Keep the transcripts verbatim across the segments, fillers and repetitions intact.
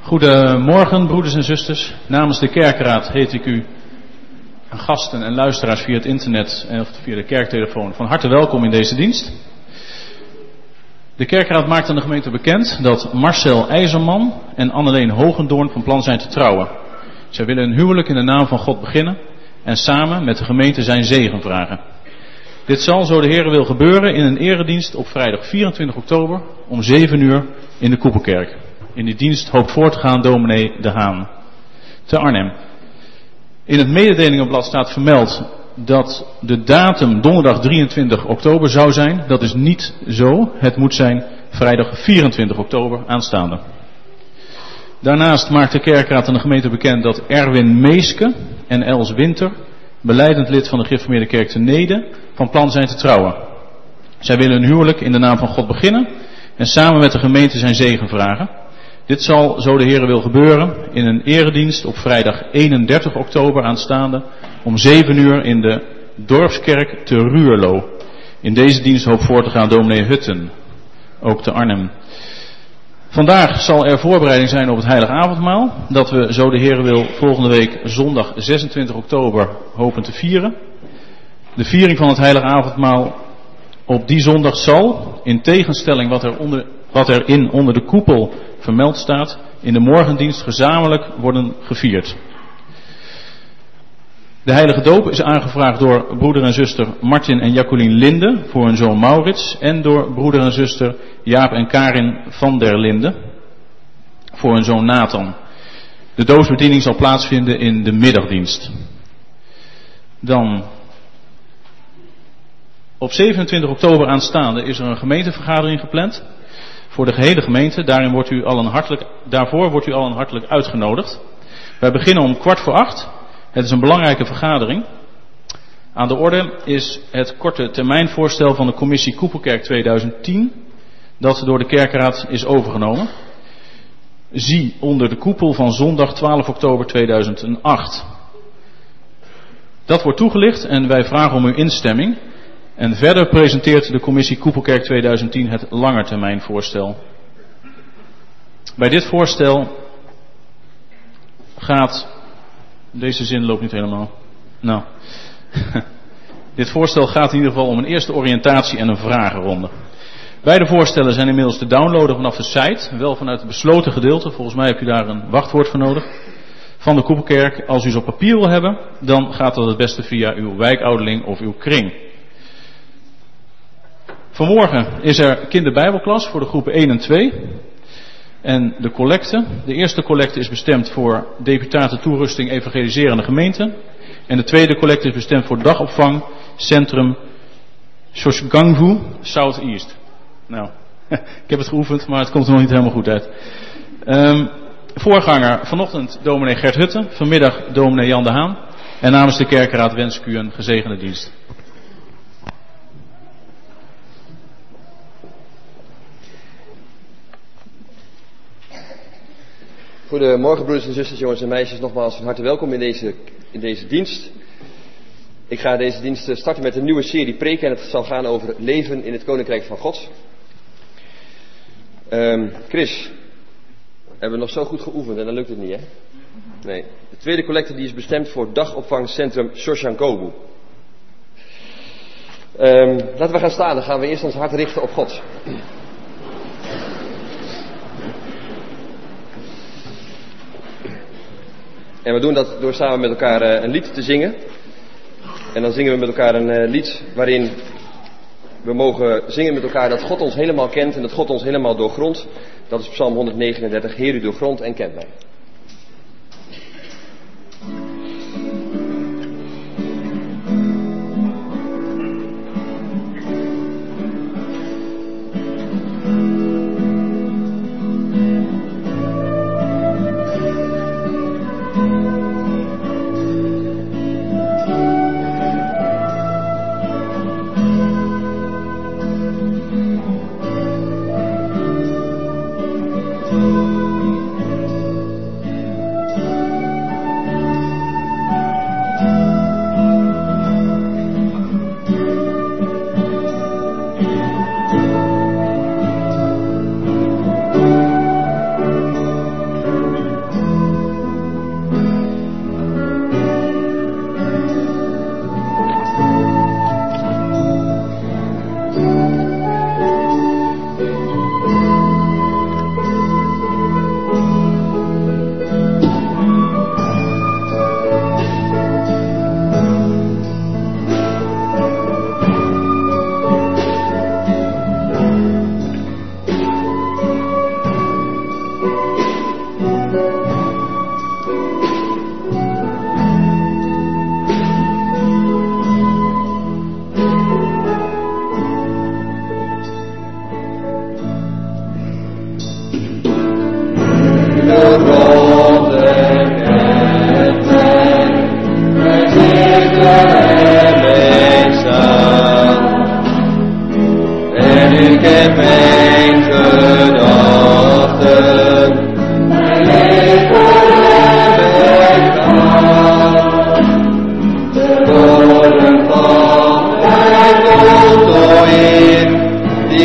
Goedemorgen, broeders en zusters. Namens de kerkraad heet ik u gasten en luisteraars via het internet en via de kerktelefoon van harte welkom in deze dienst. De kerkraad maakt aan de gemeente bekend dat Marcel IJzerman en Anneleen Hogendoorn van plan zijn te trouwen. Zij willen een huwelijk in de naam van God beginnen en samen met de gemeente zijn zegen vragen. Dit zal, zo de Heer wil, gebeuren in een eredienst op vrijdag vierentwintig oktober om zeven uur in de Koepelkerk. In die dienst hoopt voor te gaan dominee De Haan te Arnhem. In het mededelingenblad staat vermeld dat de datum donderdag drieëntwintig oktober zou zijn. Dat is niet zo. Het moet zijn vrijdag vierentwintig oktober aanstaande. Daarnaast maakt de kerkraad aan de gemeente bekend dat Erwin Meeske en Els Winter, belijdend lid van de Gereformeerde Kerk te Neede, van plan zijn te trouwen. Zij willen een huwelijk in de naam van God beginnen en samen met de gemeente zijn zegen vragen. Dit zal, zo de Heer wil, gebeuren in een eredienst op vrijdag eenendertig oktober aanstaande om zeven uur in de dorpskerk te Ruurlo. In deze dienst hoopt voor te gaan dominee Hutten, ook te Arnhem. Vandaag zal er voorbereiding zijn op het heilige avondmaal, dat we, zo de Heer wil, volgende week zondag zesentwintig oktober hopen te vieren. De viering van het heilige avondmaal op die zondag zal, in tegenstelling wat er, onder, wat er in onder de koepel vermeld staat, in de morgendienst gezamenlijk worden gevierd. De heilige doop is aangevraagd door broeder en zuster Martin en Jacqueline Linde voor hun zoon Maurits en door broeder en zuster Jaap en Karin van der Linde voor hun zoon Nathan. De doopsbediening zal plaatsvinden in de middagdienst. Dan op zevenentwintig oktober aanstaande is er een gemeentevergadering gepland voor de gehele gemeente. Daarin wordt u al een hartelijk, daarvoor wordt u al een hartelijk uitgenodigd. Wij beginnen om kwart voor acht. Het is een belangrijke vergadering. Aan de orde is het korte termijnvoorstel van de commissie Koepelkerk tweeduizend tien, dat door de kerkraad is overgenomen. Zie onder de koepel van zondag twaalf oktober tweeduizend acht. Dat wordt toegelicht en wij vragen om uw instemming. En verder presenteert de commissie Koepelkerk tweeduizend tien het langetermijnvoorstel. Bij dit voorstel gaat... Deze zin loopt niet helemaal. Nou. Dit voorstel gaat in ieder geval om een eerste oriëntatie en een vragenronde. Beide voorstellen zijn inmiddels te downloaden vanaf de site. Wel vanuit het besloten gedeelte. Volgens mij heb je daar een wachtwoord voor nodig. Van de Koepelkerk. Als u ze op papier wil hebben, dan gaat dat het beste via uw wijkouderling of uw kring. Vanmorgen is er kinderbijbelklas voor de groepen één en twee. En de collecte. De eerste collecte is bestemd voor deputaten toerusting evangeliserende gemeenten. En de tweede collecte is bestemd voor dagopvang centrum Shoshgangvu South East. Nou, ik heb het geoefend, maar het komt er nog niet helemaal goed uit. Um, voorganger vanochtend dominee Gert Hutten, vanmiddag dominee Jan de Haan. En namens de kerkraad wens ik u een gezegende dienst. Goedemorgen broeders en zusters, jongens en meisjes, nogmaals van harte welkom in deze, in deze dienst. Ik ga deze dienst starten met een nieuwe serie preken en het zal gaan over leven in het Koninkrijk van God. Um, Chris, hebben we nog zo goed geoefend en dan lukt het niet, hè? Nee. De tweede collecte die is bestemd voor dagopvangcentrum Shoshankobu. Um, laten we gaan staan, dan gaan we eerst ons hart richten op God. En we doen dat door samen met elkaar uh, een lied te zingen. En dan zingen we met elkaar een uh, lied waarin we mogen zingen met elkaar dat God ons helemaal kent en dat God ons helemaal doorgrondt. Dat is Psalm honderdnegenendertig. Heer, u doorgrondt en kent mij.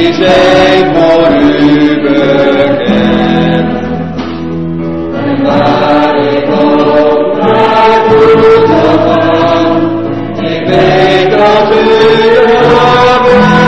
die zijn voor u bekend. En waar ik ook naartoe zal gaan, ik weet dat u er bent.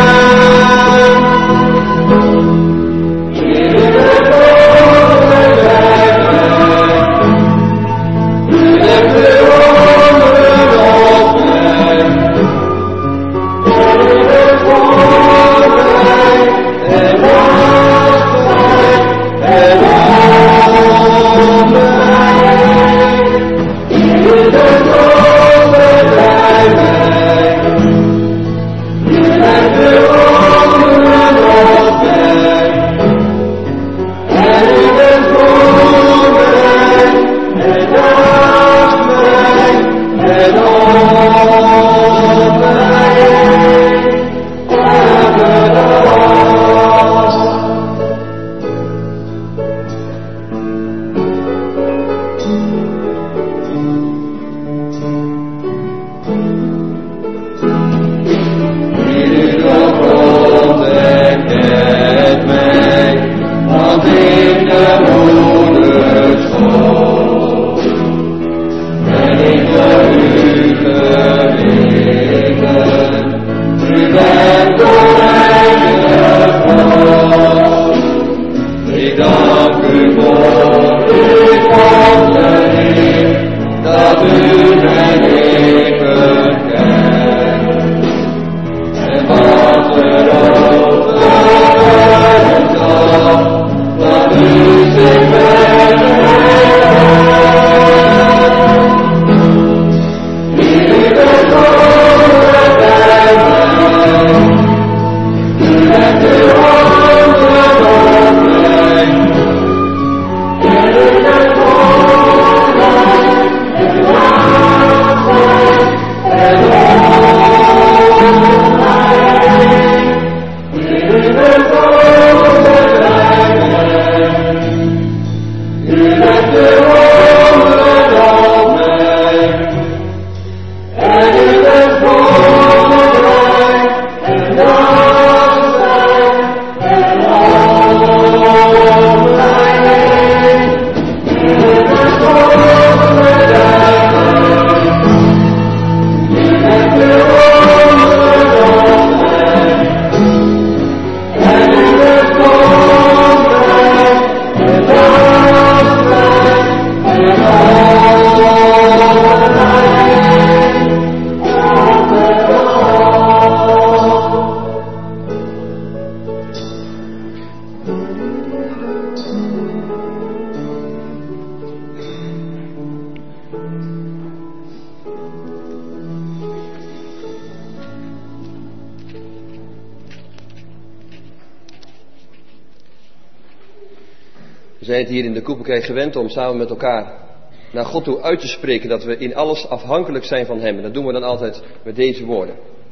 We zijn het hier in de Koepelkerk gewend om samen met elkaar naar God toe uit te spreken dat we in alles afhankelijk zijn van Hem. En dat doen we dan altijd met deze woorden.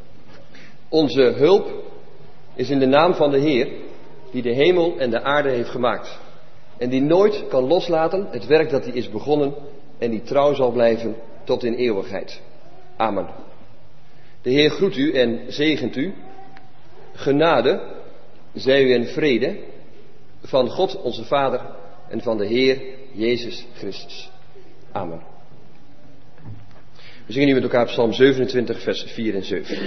Onze hulp is in de naam van de Heer, die de hemel en de aarde heeft gemaakt. En die nooit kan loslaten het werk dat hij is begonnen en die trouw zal blijven tot in eeuwigheid. Amen. De Heer groet u en zegent u. Genade, zij u en vrede van God onze Vader en van de Heer Jezus Christus. Amen. We zingen nu met elkaar Psalm zevenentwintig, vers vier en zeven.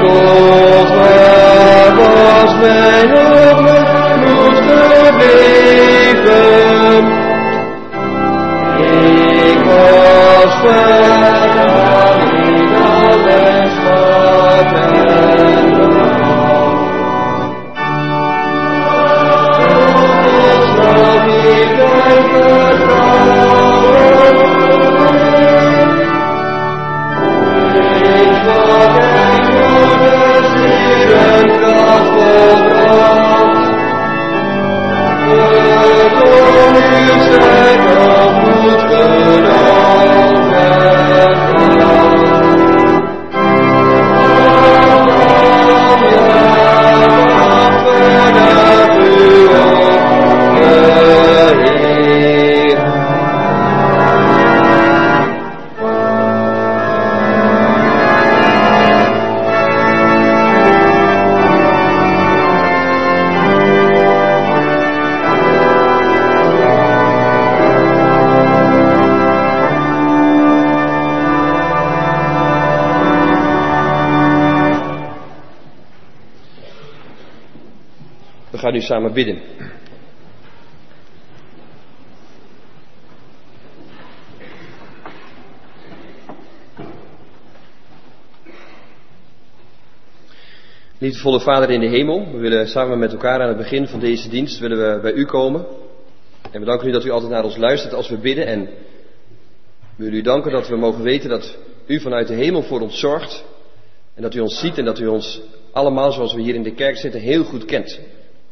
God, waar was mijn hoogmoed gebleven? Ik was ver van in alles wat en berouw. God zal niet en vertrouwen. Ik zal geen goede zielen kracht volbracht. Het onnieuw zijn nog goed gedaan met kracht. Abraham, ja, wachten naar u, de Heer. We gaan nu samen bidden. Liefdevolle Vader in de hemel, we willen samen met elkaar aan het begin van deze dienst willen we bij u komen. En we danken u dat u altijd naar ons luistert als we bidden. En we willen u danken dat we mogen weten dat u vanuit de hemel voor ons zorgt. En dat u ons ziet en dat u ons allemaal, zoals we hier in de kerk zitten, heel goed kent.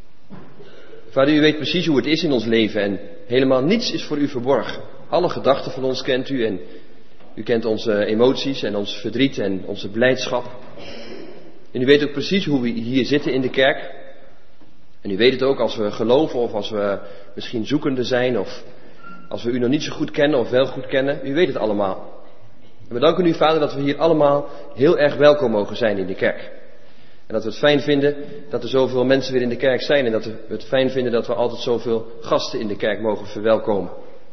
Vader, u weet precies hoe het is in ons leven en helemaal niets is voor u verborgen. Alle gedachten van ons kent u en u kent onze emoties en ons verdriet en onze blijdschap. En u weet ook precies hoe we hier zitten in de kerk. En u weet het ook als we geloven of als we misschien zoekende zijn of als we u nog niet zo goed kennen of wel goed kennen. U weet het allemaal. En we danken u, Vader, dat we hier allemaal heel erg welkom mogen zijn in de kerk. En dat we het fijn vinden dat er zoveel mensen weer in de kerk zijn. En dat we het fijn vinden dat we altijd zoveel gasten in de kerk mogen verwelkomen.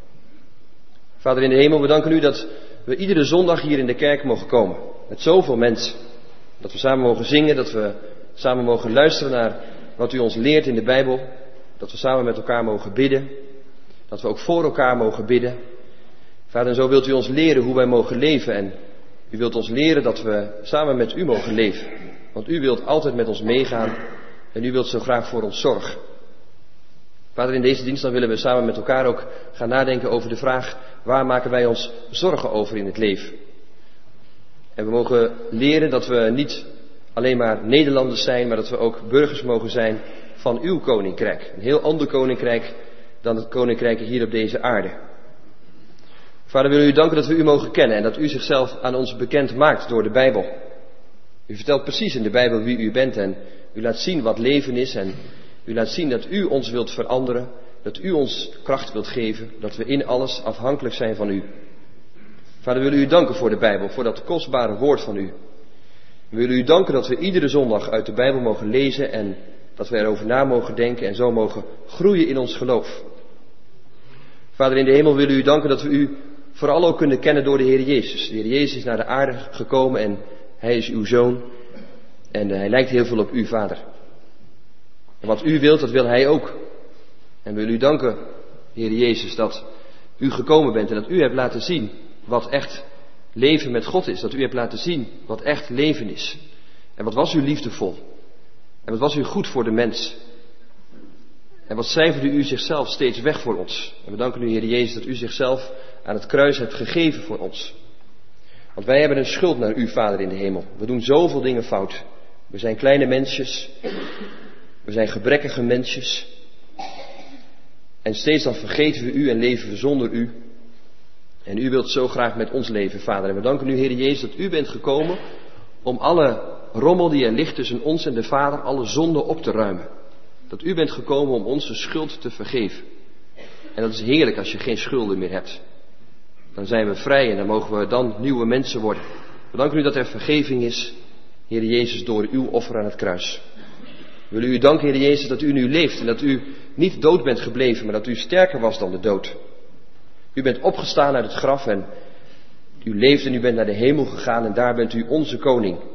Vader in de hemel, we danken u dat we iedere zondag hier in de kerk mogen komen. Met zoveel mensen. Dat we samen mogen zingen, dat we samen mogen luisteren naar wat u ons leert in de Bijbel. Dat we samen met elkaar mogen bidden. Dat we ook voor elkaar mogen bidden. Vader, en zo wilt u ons leren hoe wij mogen leven. En u wilt ons leren dat we samen met u mogen leven. Want u wilt altijd met ons meegaan en u wilt zo graag voor ons zorgen. Vader, in deze dienst dan willen we samen met elkaar ook gaan nadenken over de vraag: waar maken wij ons zorgen over in het leven? En we mogen leren dat we niet alleen maar Nederlanders zijn, maar dat we ook burgers mogen zijn van uw koninkrijk. Een heel ander koninkrijk dan het koninkrijk hier op deze aarde. Vader, we willen u danken dat we u mogen kennen en dat u zichzelf aan ons bekend maakt door de Bijbel. U vertelt precies in de Bijbel wie u bent en u laat zien wat leven is en u laat zien dat u ons wilt veranderen, dat u ons kracht wilt geven, dat we in alles afhankelijk zijn van u. Vader, we willen u danken voor de Bijbel, voor dat kostbare woord van u. We willen u danken dat we iedere zondag uit de Bijbel mogen lezen en dat we erover na mogen denken en zo mogen groeien in ons geloof. Vader in de hemel, willen u danken dat we u vooral ook kunnen kennen door de Heer Jezus. De Heer Jezus is naar de aarde gekomen en hij is uw zoon en hij lijkt heel veel op u, Vader. En wat u wilt, dat wil hij ook. En we willen u danken, Heer Jezus, dat u gekomen bent en dat u hebt laten zien wat echt leven met God is. Dat u hebt laten zien wat echt leven is. En wat was u liefdevol. En wat was u goed voor de mens. En wat cijferde u zichzelf steeds weg voor ons. En we danken u, Heer Jezus, dat u zichzelf aan het kruis hebt gegeven voor ons. Want wij hebben een schuld naar u, Vader in de hemel. We doen zoveel dingen fout. We zijn kleine mensjes. We zijn gebrekkige mensjes. En steeds dan vergeten we u en leven we zonder u. En u wilt zo graag met ons leven, Vader. En we danken u, Heer Jezus, dat u bent gekomen om alle rommel die er ligt tussen ons en de Vader, alle zonden op te ruimen. Dat u bent gekomen om onze schuld te vergeven. En dat is heerlijk als je geen schulden meer hebt. Dan zijn we vrij en dan mogen we dan nieuwe mensen worden. We danken u dat er vergeving is, Heer Jezus, door uw offer aan het kruis. We willen u danken, Heer Jezus, dat u nu leeft en dat u niet dood bent gebleven, maar dat u sterker was dan de dood. U bent opgestaan uit het graf en u leeft en u bent naar de hemel gegaan en daar bent u onze koning.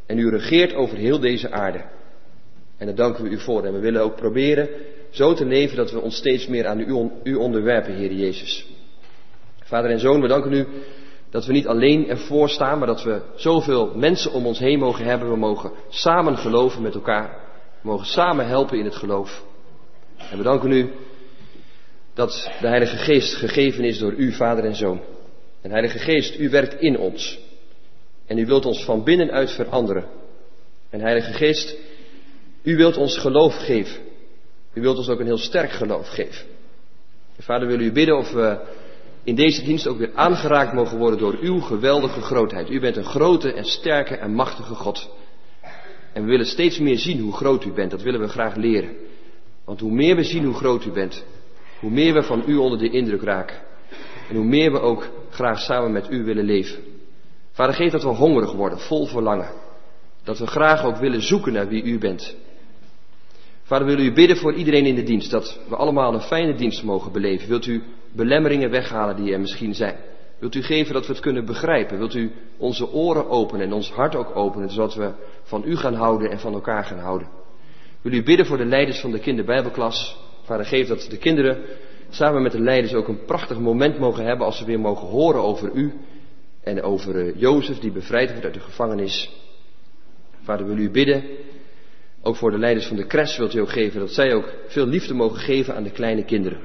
En u regeert over heel deze aarde. En daar danken we u voor. En we willen ook proberen zo te leven dat we ons steeds meer aan u, u onderwerpen, Heer Jezus. Vader en Zoon, we danken u dat we niet alleen ervoor staan, maar dat we zoveel mensen om ons heen mogen hebben. We mogen samen geloven met elkaar. We mogen samen helpen in het geloof. En we danken u dat de Heilige Geest gegeven is door u, Vader en Zoon. En Heilige Geest, u werkt in ons. En u wilt ons van binnenuit veranderen. En Heilige Geest, u wilt ons geloof geven. U wilt ons ook een heel sterk geloof geven. En Vader, wil u bidden of we in deze dienst ook weer aangeraakt mogen worden door uw geweldige grootheid. U bent een grote en sterke en machtige God. En we willen steeds meer zien hoe groot u bent. Dat willen we graag leren. Want hoe meer we zien hoe groot u bent, hoe meer we van u onder de indruk raken. En hoe meer we ook graag samen met u willen leven. Vader, geef dat we hongerig worden, vol verlangen. Dat we graag ook willen zoeken naar wie u bent. Vader, willen u bidden voor iedereen in de dienst, dat we allemaal een fijne dienst mogen beleven. Wilt u belemmeringen weghalen die er misschien zijn? Wilt u geven dat we het kunnen begrijpen? Wilt u onze oren openen en ons hart ook openen, zodat we van u gaan houden en van elkaar gaan houden? Wil u bidden voor de leiders van de kinderbijbelklas? Vader, geef dat de kinderen samen met de leiders ook een prachtig moment mogen hebben als ze weer mogen horen over u en over uh, Jozef die bevrijd wordt uit de gevangenis. Vader, wil u bidden, ook voor de leiders van de crash wilt u ook geven, dat zij ook veel liefde mogen geven aan de kleine kinderen.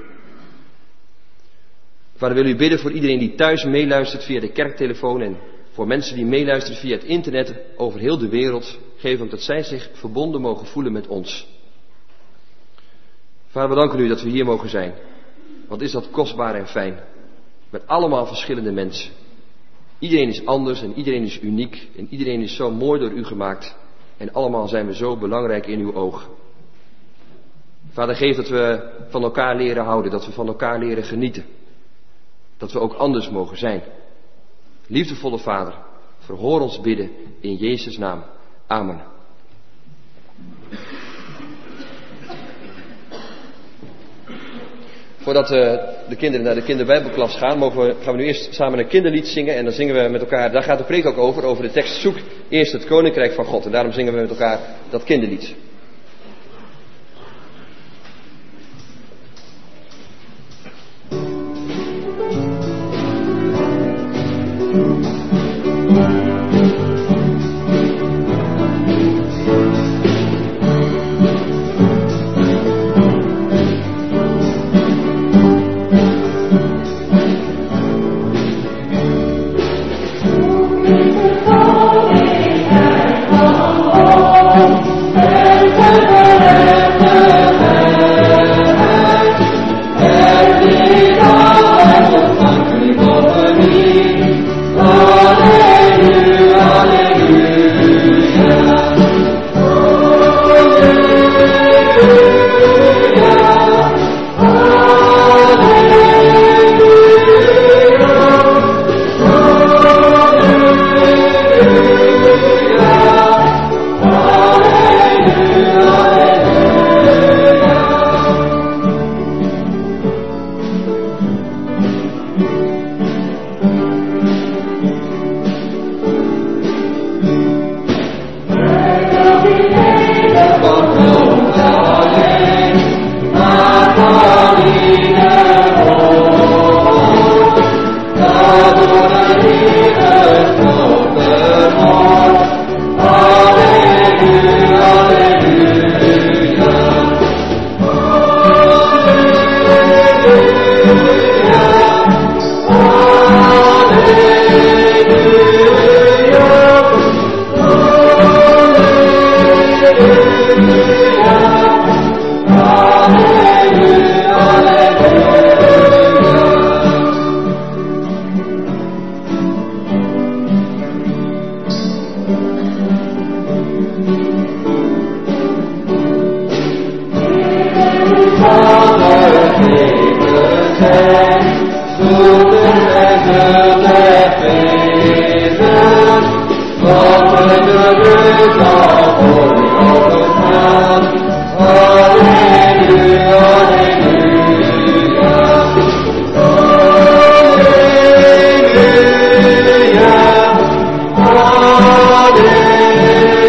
Vader, wil u bidden voor iedereen die thuis meeluistert via de kerktelefoon en voor mensen die meeluisteren via het internet over heel de wereld. Geef ook dat zij zich verbonden mogen voelen met ons. Vader, we danken u dat we hier mogen zijn. Wat is dat kostbaar en fijn. Met allemaal verschillende mensen. Iedereen is anders en iedereen is uniek. En iedereen is zo mooi door u gemaakt. En allemaal zijn we zo belangrijk in uw oog. Vader, geef dat we van elkaar leren houden. Dat we van elkaar leren genieten. Dat we ook anders mogen zijn. Liefdevolle Vader, verhoor ons bidden in Jezus' naam. Amen. Voordat uh, de kinderen naar de kinderbijbelklas gaan, mogen we, gaan we nu eerst samen een kinderlied zingen. En dan zingen we met elkaar, daar gaat de preek ook over, over de tekst zoek eerst het koninkrijk van God. En daarom zingen we met elkaar dat kinderlied. Hallelujah.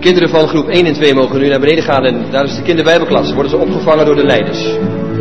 kinderen van groep één en twee mogen nu naar beneden gaan en daar is de kinderbijbelklas. Worden ze opgevangen door de leiders.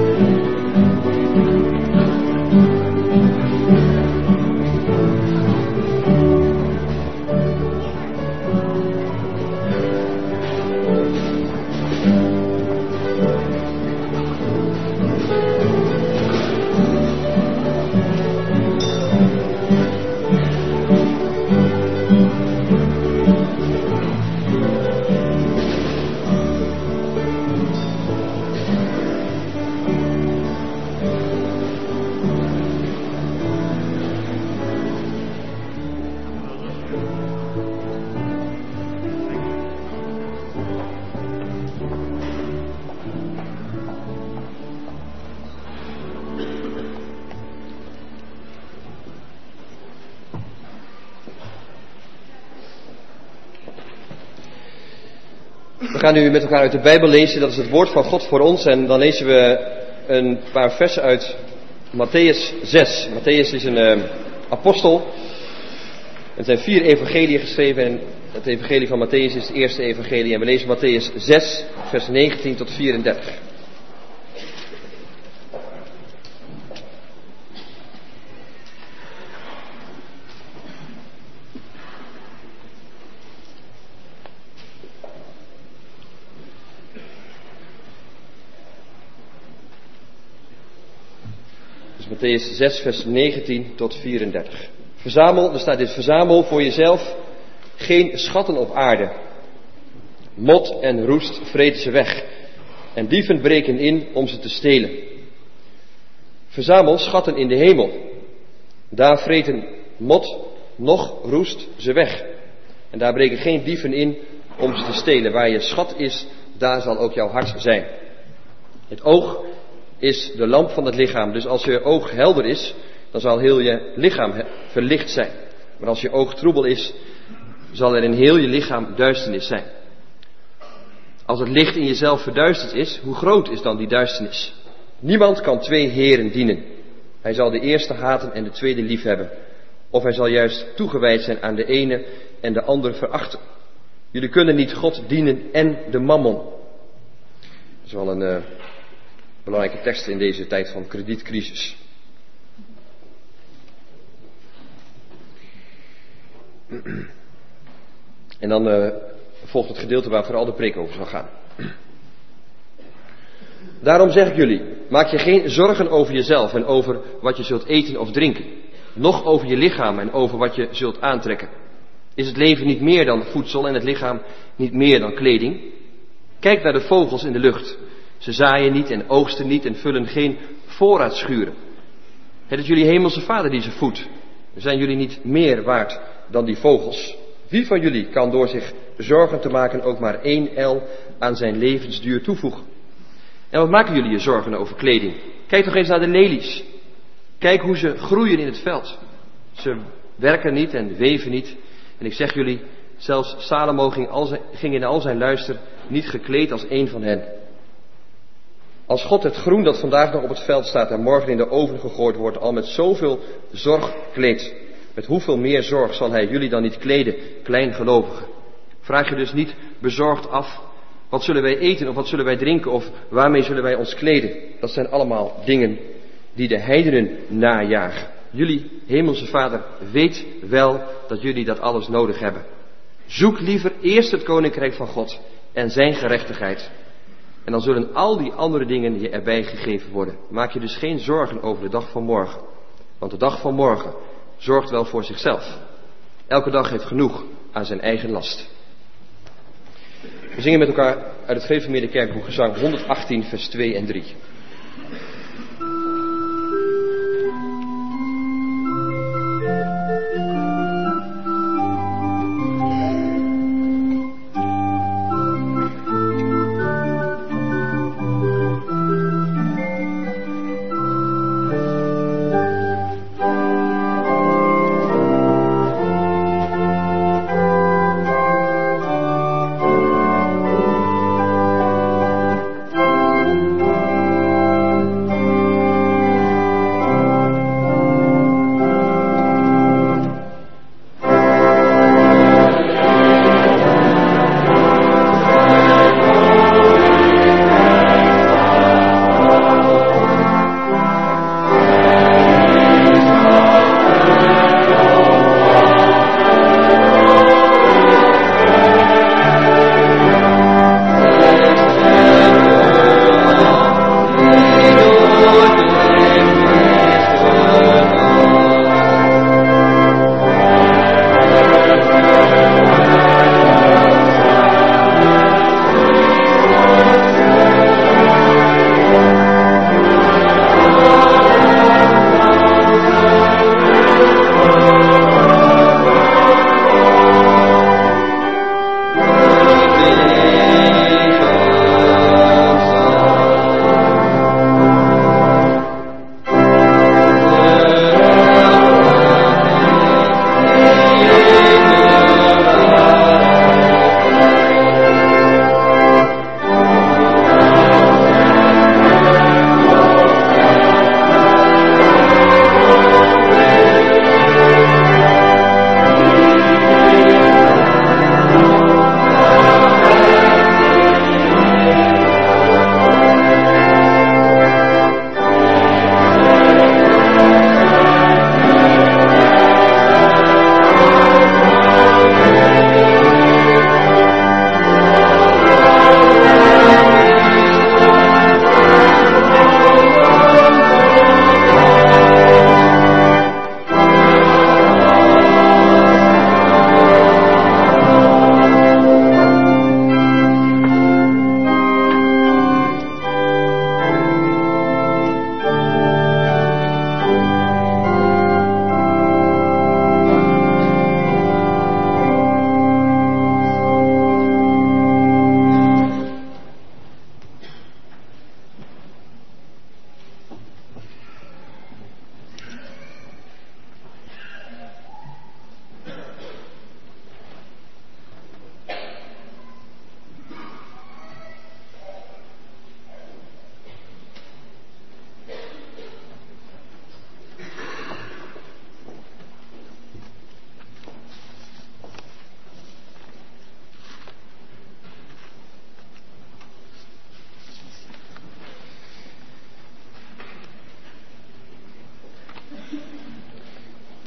We gaan nu met elkaar uit de Bijbel lezen, dat is het woord van God voor ons. En dan lezen we een paar versen uit Matthäus zes. Matthäus is een uh, apostel. Er zijn vier evangeliën geschreven en het evangelie van Matthäus is het eerste evangelie. En we lezen Matthäus zes, vers negentien tot vierendertig. Matthäus zes, vers negentien tot vierendertig. Verzamel, er staat dit, verzamel voor jezelf geen schatten op aarde. Mot en roest vreten ze weg. En dieven breken in om ze te stelen. Verzamel schatten in de hemel. Daar vreten mot, noch roest ze weg. En daar breken geen dieven in om ze te stelen. Waar je schat is, daar zal ook jouw hart zijn. Het oog is de lamp van het lichaam. Dus als je oog helder is, dan zal heel je lichaam verlicht zijn. Maar als je oog troebel is, zal er in heel je lichaam duisternis zijn. Als het licht in jezelf verduisterd is, hoe groot is dan die duisternis? Niemand kan twee heren dienen. Hij zal de eerste haten en de tweede liefhebben. Of hij zal juist toegewijd zijn aan de ene en de andere verachten. Jullie kunnen niet God dienen en de mammon. Dat is wel een uh, belangrijke tekst in deze tijd van kredietcrisis. En dan uh, volgt het gedeelte waar vooral de preek over zal gaan. Daarom zeg ik jullie, maak je geen zorgen over jezelf en over wat je zult eten of drinken. Noch over je lichaam en over wat je zult aantrekken. Is het leven niet meer dan voedsel en het lichaam niet meer dan kleding? Kijk naar de vogels in de lucht. Ze zaaien niet en oogsten niet en vullen geen voorraadschuren. Het is jullie hemelse Vader die ze voedt. Zijn jullie niet meer waard dan die vogels? Wie van jullie kan door zich zorgen te maken ook maar één el aan zijn levensduur toevoegen? En wat maken jullie je zorgen over kleding? Kijk toch eens naar de lelies. Kijk hoe ze groeien in het veld. Ze werken niet en weven niet. En ik zeg jullie, zelfs Salomo ging, al zijn, ging in al zijn luister niet gekleed als één van hen. Als God het groen dat vandaag nog op het veld staat en morgen in de oven gegooid wordt, al met zoveel zorg kleedt, met hoeveel meer zorg zal hij jullie dan niet kleden, kleingelovigen? Vraag je dus niet bezorgd af, wat zullen wij eten of wat zullen wij drinken of waarmee zullen wij ons kleden? Dat zijn allemaal dingen die de heidenen najagen. Jullie hemelse Vader weet wel dat jullie dat alles nodig hebben. Zoek liever eerst het koninkrijk van God en zijn gerechtigheid. En dan zullen al die andere dingen je erbij gegeven worden. Maak je dus geen zorgen over de dag van morgen. Want de dag van morgen zorgt wel voor zichzelf. Elke dag heeft genoeg aan zijn eigen last. We zingen met elkaar uit het Gereformeerde Kerkboek gezang honderdachttien vers twee en drie.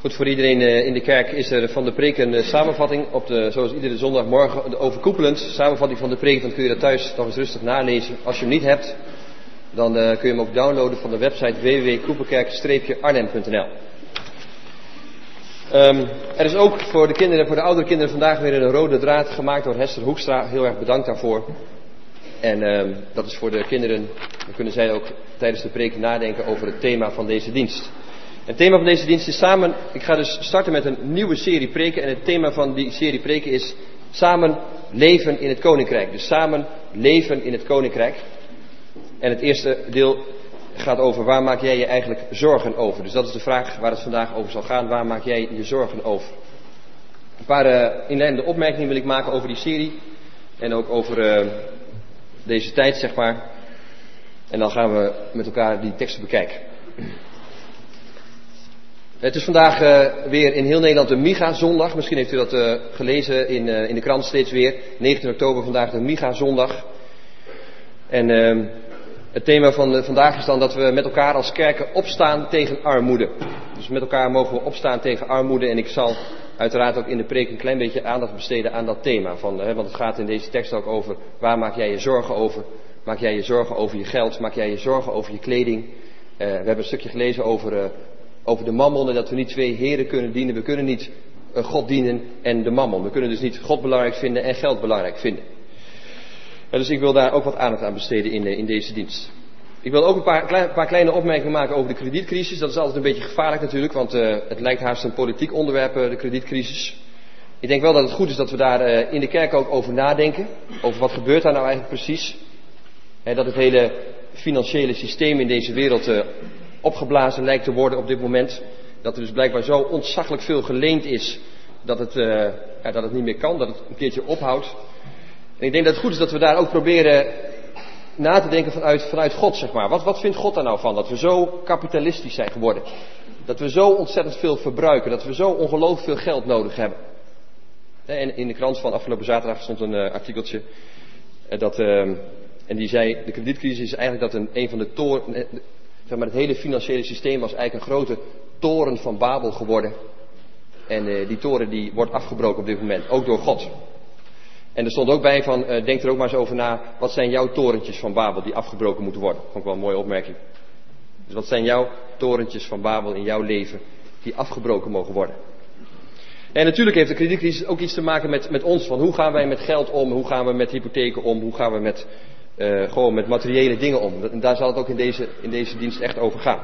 Goed, voor iedereen in de kerk is er van de preek een samenvatting op de, zoals iedere zondagmorgen, de overkoepelend samenvatting van de preek. Dan kun je dat thuis nog eens rustig nalezen. Als je hem niet hebt, dan uh, kun je hem ook downloaden van de website w w w punt koepelkerk arnhem punt n l. Um, er is ook voor de kinderen, voor de oudere kinderen vandaag weer een rode draad gemaakt door Hester Hoekstra. Heel erg bedankt daarvoor. En um, dat is voor de kinderen, dan kunnen zij ook tijdens de preek nadenken over het thema van deze dienst. Het thema van deze dienst is samen, ik ga dus starten met een nieuwe serie preken. En het thema van die serie preken is samen leven in het Koninkrijk. Dus samen leven in het Koninkrijk. En het eerste deel gaat over waar maak jij je eigenlijk zorgen over. Dus dat is de vraag waar het vandaag over zal gaan. Waar maak jij je zorgen over? Een paar uh, inleidende opmerkingen wil ik maken over die serie. En ook over uh, deze tijd, zeg maar. En dan gaan we met elkaar die teksten bekijken. Het is vandaag uh, weer in heel Nederland de Miga-zondag. Misschien heeft u dat uh, gelezen in, uh, in de krant steeds weer. negentien oktober vandaag de Miga-zondag. En uh, het thema van uh, vandaag is dan dat we met elkaar als kerken opstaan tegen armoede. Dus met elkaar mogen we opstaan tegen armoede. En ik zal uiteraard ook in de preek een klein beetje aandacht besteden aan dat thema. Van, uh, want het gaat in deze tekst ook over waar maak jij je zorgen over. Maak jij je zorgen over je geld? Maak jij je zorgen over je kleding? Uh, we hebben een stukje gelezen over... Uh, Over de mammon en dat we niet twee heren kunnen dienen. We kunnen niet uh, God dienen en de mammon. We kunnen dus niet God belangrijk vinden en geld belangrijk vinden. Uh, dus ik wil daar ook wat aandacht aan besteden in, uh, in deze dienst. Ik wil ook een paar, klein, paar kleine opmerkingen maken over de kredietcrisis. Dat is altijd een beetje gevaarlijk natuurlijk, want uh, het lijkt haast een politiek onderwerp, uh, de kredietcrisis. Ik denk wel dat het goed is dat we daar uh, in de kerk ook over nadenken. Over wat gebeurt daar nou eigenlijk precies. Uh, dat het hele financiële systeem in deze wereld... Uh, opgeblazen lijkt te worden op dit moment. Dat er dus blijkbaar zo ontzaglijk veel geleend is dat het, uh, ja, dat het niet meer kan, dat het een keertje ophoudt. En ik denk dat het goed is dat we daar ook proberen na te denken vanuit, vanuit God, zeg maar. Wat, wat vindt God daar nou van? Dat we zo kapitalistisch zijn geworden. Dat we zo ontzettend veel verbruiken. Dat we zo ongelooflijk veel geld nodig hebben. En in de krant van afgelopen zaterdag stond een uh, artikeltje. Uh, dat, uh, en die zei, de kredietcrisis is eigenlijk dat een, een van de toren... Uh, Zeg maar, het hele financiële systeem was eigenlijk een grote toren van Babel geworden. En uh, die toren die wordt afgebroken op dit moment, ook door God. En er stond ook bij van, uh, denk er ook maar eens over na, wat zijn jouw torentjes van Babel die afgebroken moeten worden? Vond ik wel een mooie opmerking. Dus wat zijn jouw torentjes van Babel in jouw leven die afgebroken mogen worden? En natuurlijk heeft de kredietcrisis ook iets te maken met, met ons, van hoe gaan wij met geld om, hoe gaan we met hypotheken om, hoe gaan we met... Uh, gewoon met materiële dingen om. En daar zal het ook in deze, in deze dienst echt over gaan.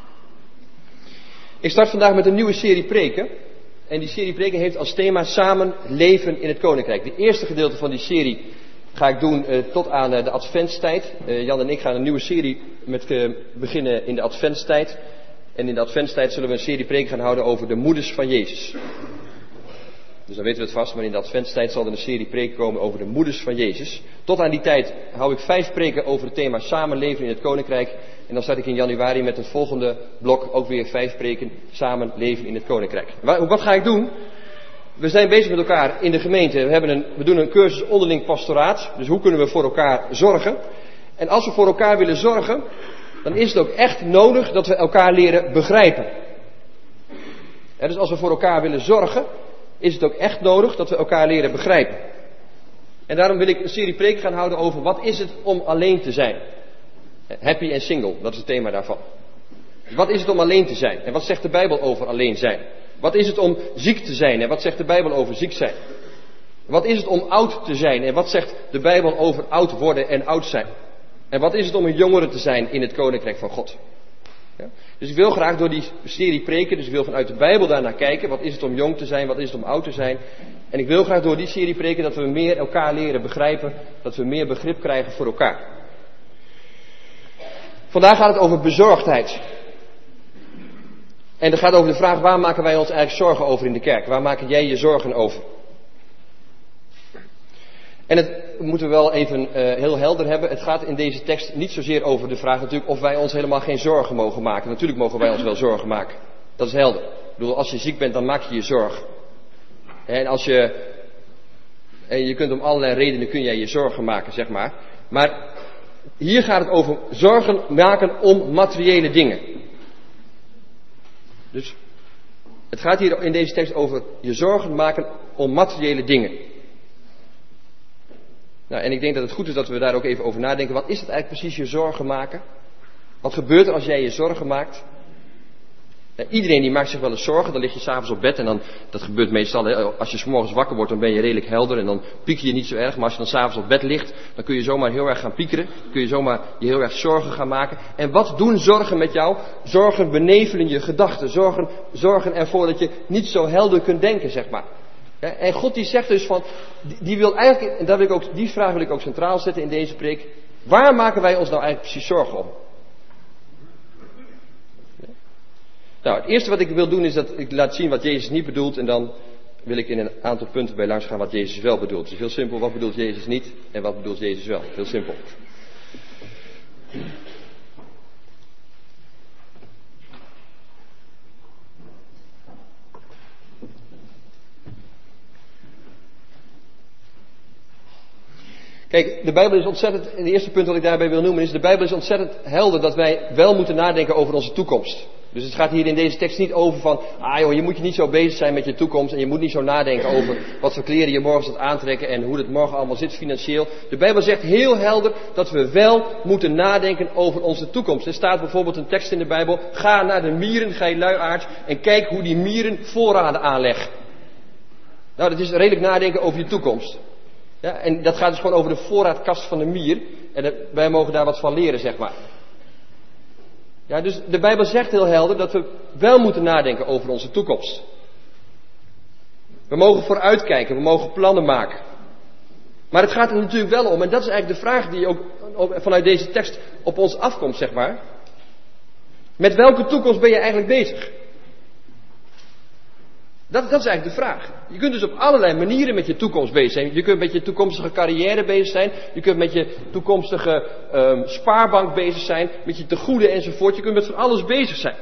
Ik start vandaag met een nieuwe serie preken. En die serie preken heeft als thema samen leven in het Koninkrijk. De eerste gedeelte van die serie ga ik doen uh, tot aan uh, de adventstijd. Uh, Jan en ik gaan een nieuwe serie met, uh, beginnen in de adventstijd. En in de adventstijd zullen we een serie preken gaan houden over de moeders van Jezus. Dus dan weten we het vast, maar in de adventstijd zal er een serie preken komen over de moeders van Jezus. Tot aan die tijd hou ik vijf preken over het thema samenleven in het Koninkrijk. En dan start ik in januari met het volgende blok ook weer vijf preken samenleven in het Koninkrijk. Wat ga ik doen? We zijn bezig met elkaar in de gemeente. We, hebben een, we doen een cursus onderling pastoraat. Dus hoe kunnen we voor elkaar zorgen? En als we voor elkaar willen zorgen, dan is het ook echt nodig dat we elkaar leren begrijpen. En dus als we voor elkaar willen zorgen, is het ook echt nodig dat we elkaar leren begrijpen. En daarom wil ik een serie preken gaan houden over wat is het om alleen te zijn. Happy en single, dat is het thema daarvan. Wat is het om alleen te zijn? En wat zegt de Bijbel over alleen zijn? Wat is het om ziek te zijn? En wat zegt de Bijbel over ziek zijn? Wat is het om oud te zijn? En wat zegt de Bijbel over oud worden en oud zijn? En wat is het om een jongere te zijn in het Koninkrijk van God? Ja? Dus ik wil graag door die serie preken, dus ik wil vanuit de Bijbel daarnaar kijken. Wat is het om jong te zijn, wat is het om oud te zijn? En ik wil graag door die serie preken dat we meer elkaar leren begrijpen, dat we meer begrip krijgen voor elkaar. Vandaag gaat het over bezorgdheid. En het gaat over de vraag, waar maken wij ons eigenlijk zorgen over in de kerk? Waar maak jij je zorgen over? En het moeten we wel even uh, heel helder hebben. Het gaat in deze tekst niet zozeer over de vraag natuurlijk of wij ons helemaal geen zorgen mogen maken. Natuurlijk mogen wij ons wel zorgen maken. Dat is helder. Ik bedoel, als je ziek bent, dan maak je je zorgen. En als je... En je kunt om allerlei redenen kun jij je zorgen maken, zeg maar. Maar hier gaat het over zorgen maken om materiële dingen. Dus Het gaat hier in deze tekst over je zorgen maken om materiële dingen. Nou, en ik denk dat het goed is dat we daar ook even over nadenken. Wat is het eigenlijk precies, je zorgen maken? Wat gebeurt er als jij je zorgen maakt? Ja, iedereen die maakt zich wel eens zorgen. Dan lig je s'avonds op bed en dan, dat gebeurt meestal, hè, als je 's morgens wakker wordt, dan ben je redelijk helder en dan pieker je niet zo erg. Maar als je dan s'avonds op bed ligt, dan kun je zomaar heel erg gaan piekeren. Dan kun je zomaar je heel erg zorgen gaan maken. En wat doen zorgen met jou? Zorgen benevelen je gedachten. Zorgen, zorgen ervoor dat je niet zo helder kunt denken, zeg maar. Ja, en God die zegt dus van, die, die wil eigenlijk, en daar wil ik ook, die vraag wil ik ook centraal zetten in deze preek. Waar maken wij ons nou eigenlijk precies zorgen om? Nou, het eerste wat ik wil doen is dat ik laat zien wat Jezus niet bedoelt en dan wil ik in een aantal punten bij langs gaan wat Jezus wel bedoelt. Het is heel simpel, wat bedoelt Jezus niet en wat bedoelt Jezus wel? Heel simpel. Kijk, de Bijbel is ontzettend, het eerste punt wat ik daarbij wil noemen is, de Bijbel is ontzettend helder dat wij wel moeten nadenken over onze toekomst. Dus het gaat hier in deze tekst niet over van, ah joh, je moet je niet zo bezig zijn met je toekomst en je moet niet zo nadenken over wat voor kleren je morgen gaat aantrekken en hoe het morgen allemaal zit financieel. De Bijbel zegt heel helder dat we wel moeten nadenken over onze toekomst. Er staat bijvoorbeeld een tekst in de Bijbel, ga naar de mieren, gij luiaard, en kijk hoe die mieren voorraden aanleggen. Nou, dat is redelijk nadenken over je toekomst. Ja, en dat gaat dus gewoon over de voorraadkast van de mier. En dat, wij mogen daar wat van leren, zeg maar. Ja, dus de Bijbel zegt heel helder dat we wel moeten nadenken over onze toekomst. We mogen vooruitkijken, we mogen plannen maken. Maar het gaat er natuurlijk wel om, en dat is eigenlijk de vraag die ook vanuit deze tekst op ons afkomt, zeg maar. Met welke toekomst ben je eigenlijk bezig? Dat, dat is eigenlijk de vraag. Je kunt dus op allerlei manieren met je toekomst bezig zijn. Je kunt met je toekomstige carrière bezig zijn. Je kunt met je toekomstige um, spaarbank bezig zijn. Met je tegoeden enzovoort. Je kunt met van alles bezig zijn.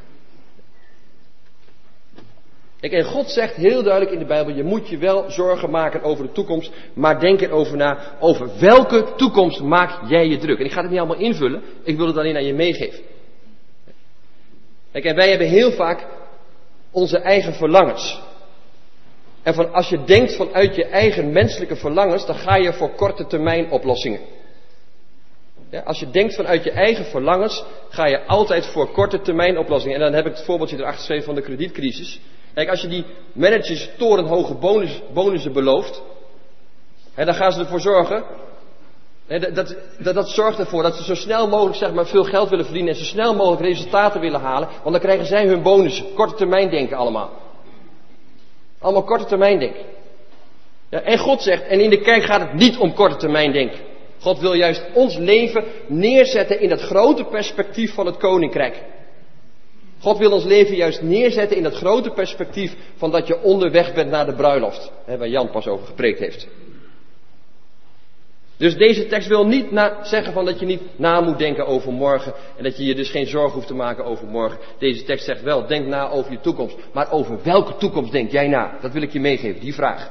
Kijk, en God zegt heel duidelijk in de Bijbel, je moet je wel zorgen maken over de toekomst. Maar denk erover na, over welke toekomst maak jij je druk. En ik ga het niet allemaal invullen. Ik wil het alleen aan je meegeven. Kijk, en wij hebben heel vaak onze eigen verlangens. En van als je denkt vanuit je eigen menselijke verlangens, dan ga je voor korte termijn oplossingen. Ja, als je denkt vanuit je eigen verlangens, ga je altijd voor korte termijn oplossingen. En dan heb ik het voorbeeldje erachter geschreven van de kredietcrisis. Kijk, als je die managers torenhoge bonus, bonussen belooft, hè, dan gaan ze ervoor zorgen. Hè, dat, dat, dat zorgt ervoor dat ze zo snel mogelijk, zeg maar, veel geld willen verdienen en zo snel mogelijk resultaten willen halen. Want dan krijgen zij hun bonussen. Korte termijn denken allemaal. Allemaal korte termijn denken. Ja, en God zegt, en in de kerk gaat het niet om korte termijn denken. God wil juist ons leven neerzetten in het grote perspectief van het koninkrijk. God wil ons leven juist neerzetten in het grote perspectief van dat je onderweg bent naar de bruiloft. Hè, waar Jan pas over gepreekt heeft. Dus deze tekst wil niet na, zeggen van dat je niet na moet denken over morgen. En dat je je dus geen zorgen hoeft te maken over morgen. Deze tekst zegt wel, denk na over je toekomst. Maar over welke toekomst denk jij na? Dat wil ik je meegeven, die vraag.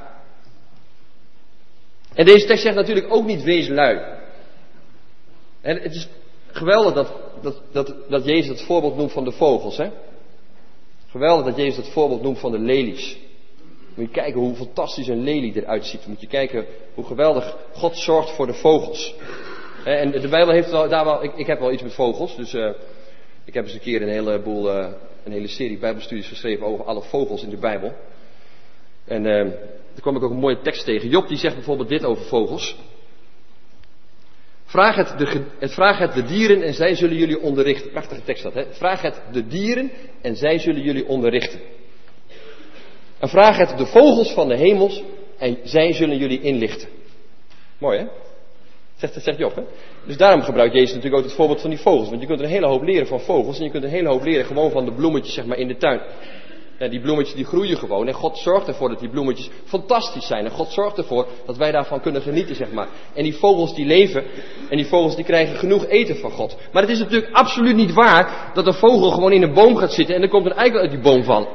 En deze tekst zegt natuurlijk ook niet wees lui. En het is geweldig dat, dat, dat, dat Jezus het voorbeeld noemt van de vogels. Hè? Geweldig dat Jezus het voorbeeld noemt van de lelies. Moet je kijken hoe fantastisch een lelie eruit ziet. Moet je kijken hoe geweldig God zorgt voor de vogels. En de Bijbel heeft wel, daar wel, ik, ik heb wel iets met vogels. Dus uh, ik heb eens een keer een heleboel, uh, een hele serie Bijbelstudies geschreven over alle vogels in de Bijbel. En uh, daar kwam ik ook een mooie tekst tegen. Job die zegt bijvoorbeeld dit over vogels. Vraag het, de, het, vraag het de dieren en zij zullen jullie onderrichten. Prachtige tekst dat, hè? Vraag het de dieren en zij zullen jullie onderrichten. En vraag het de vogels van de hemels en zij zullen jullie inlichten. Mooi hè? Zegt, zegt Job hè? Dus daarom gebruikt Jezus natuurlijk ook het voorbeeld van die vogels. Want je kunt een hele hoop leren van vogels en je kunt een hele hoop leren gewoon van de bloemetjes zeg maar in de tuin. Ja, die bloemetjes die groeien gewoon en God zorgt ervoor dat die bloemetjes fantastisch zijn. En God zorgt ervoor dat wij daarvan kunnen genieten zeg maar. En die vogels die leven en die vogels die krijgen genoeg eten van God. Maar het is natuurlijk absoluut niet waar dat een vogel gewoon in een boom gaat zitten en er komt een eikel uit die boom vallen.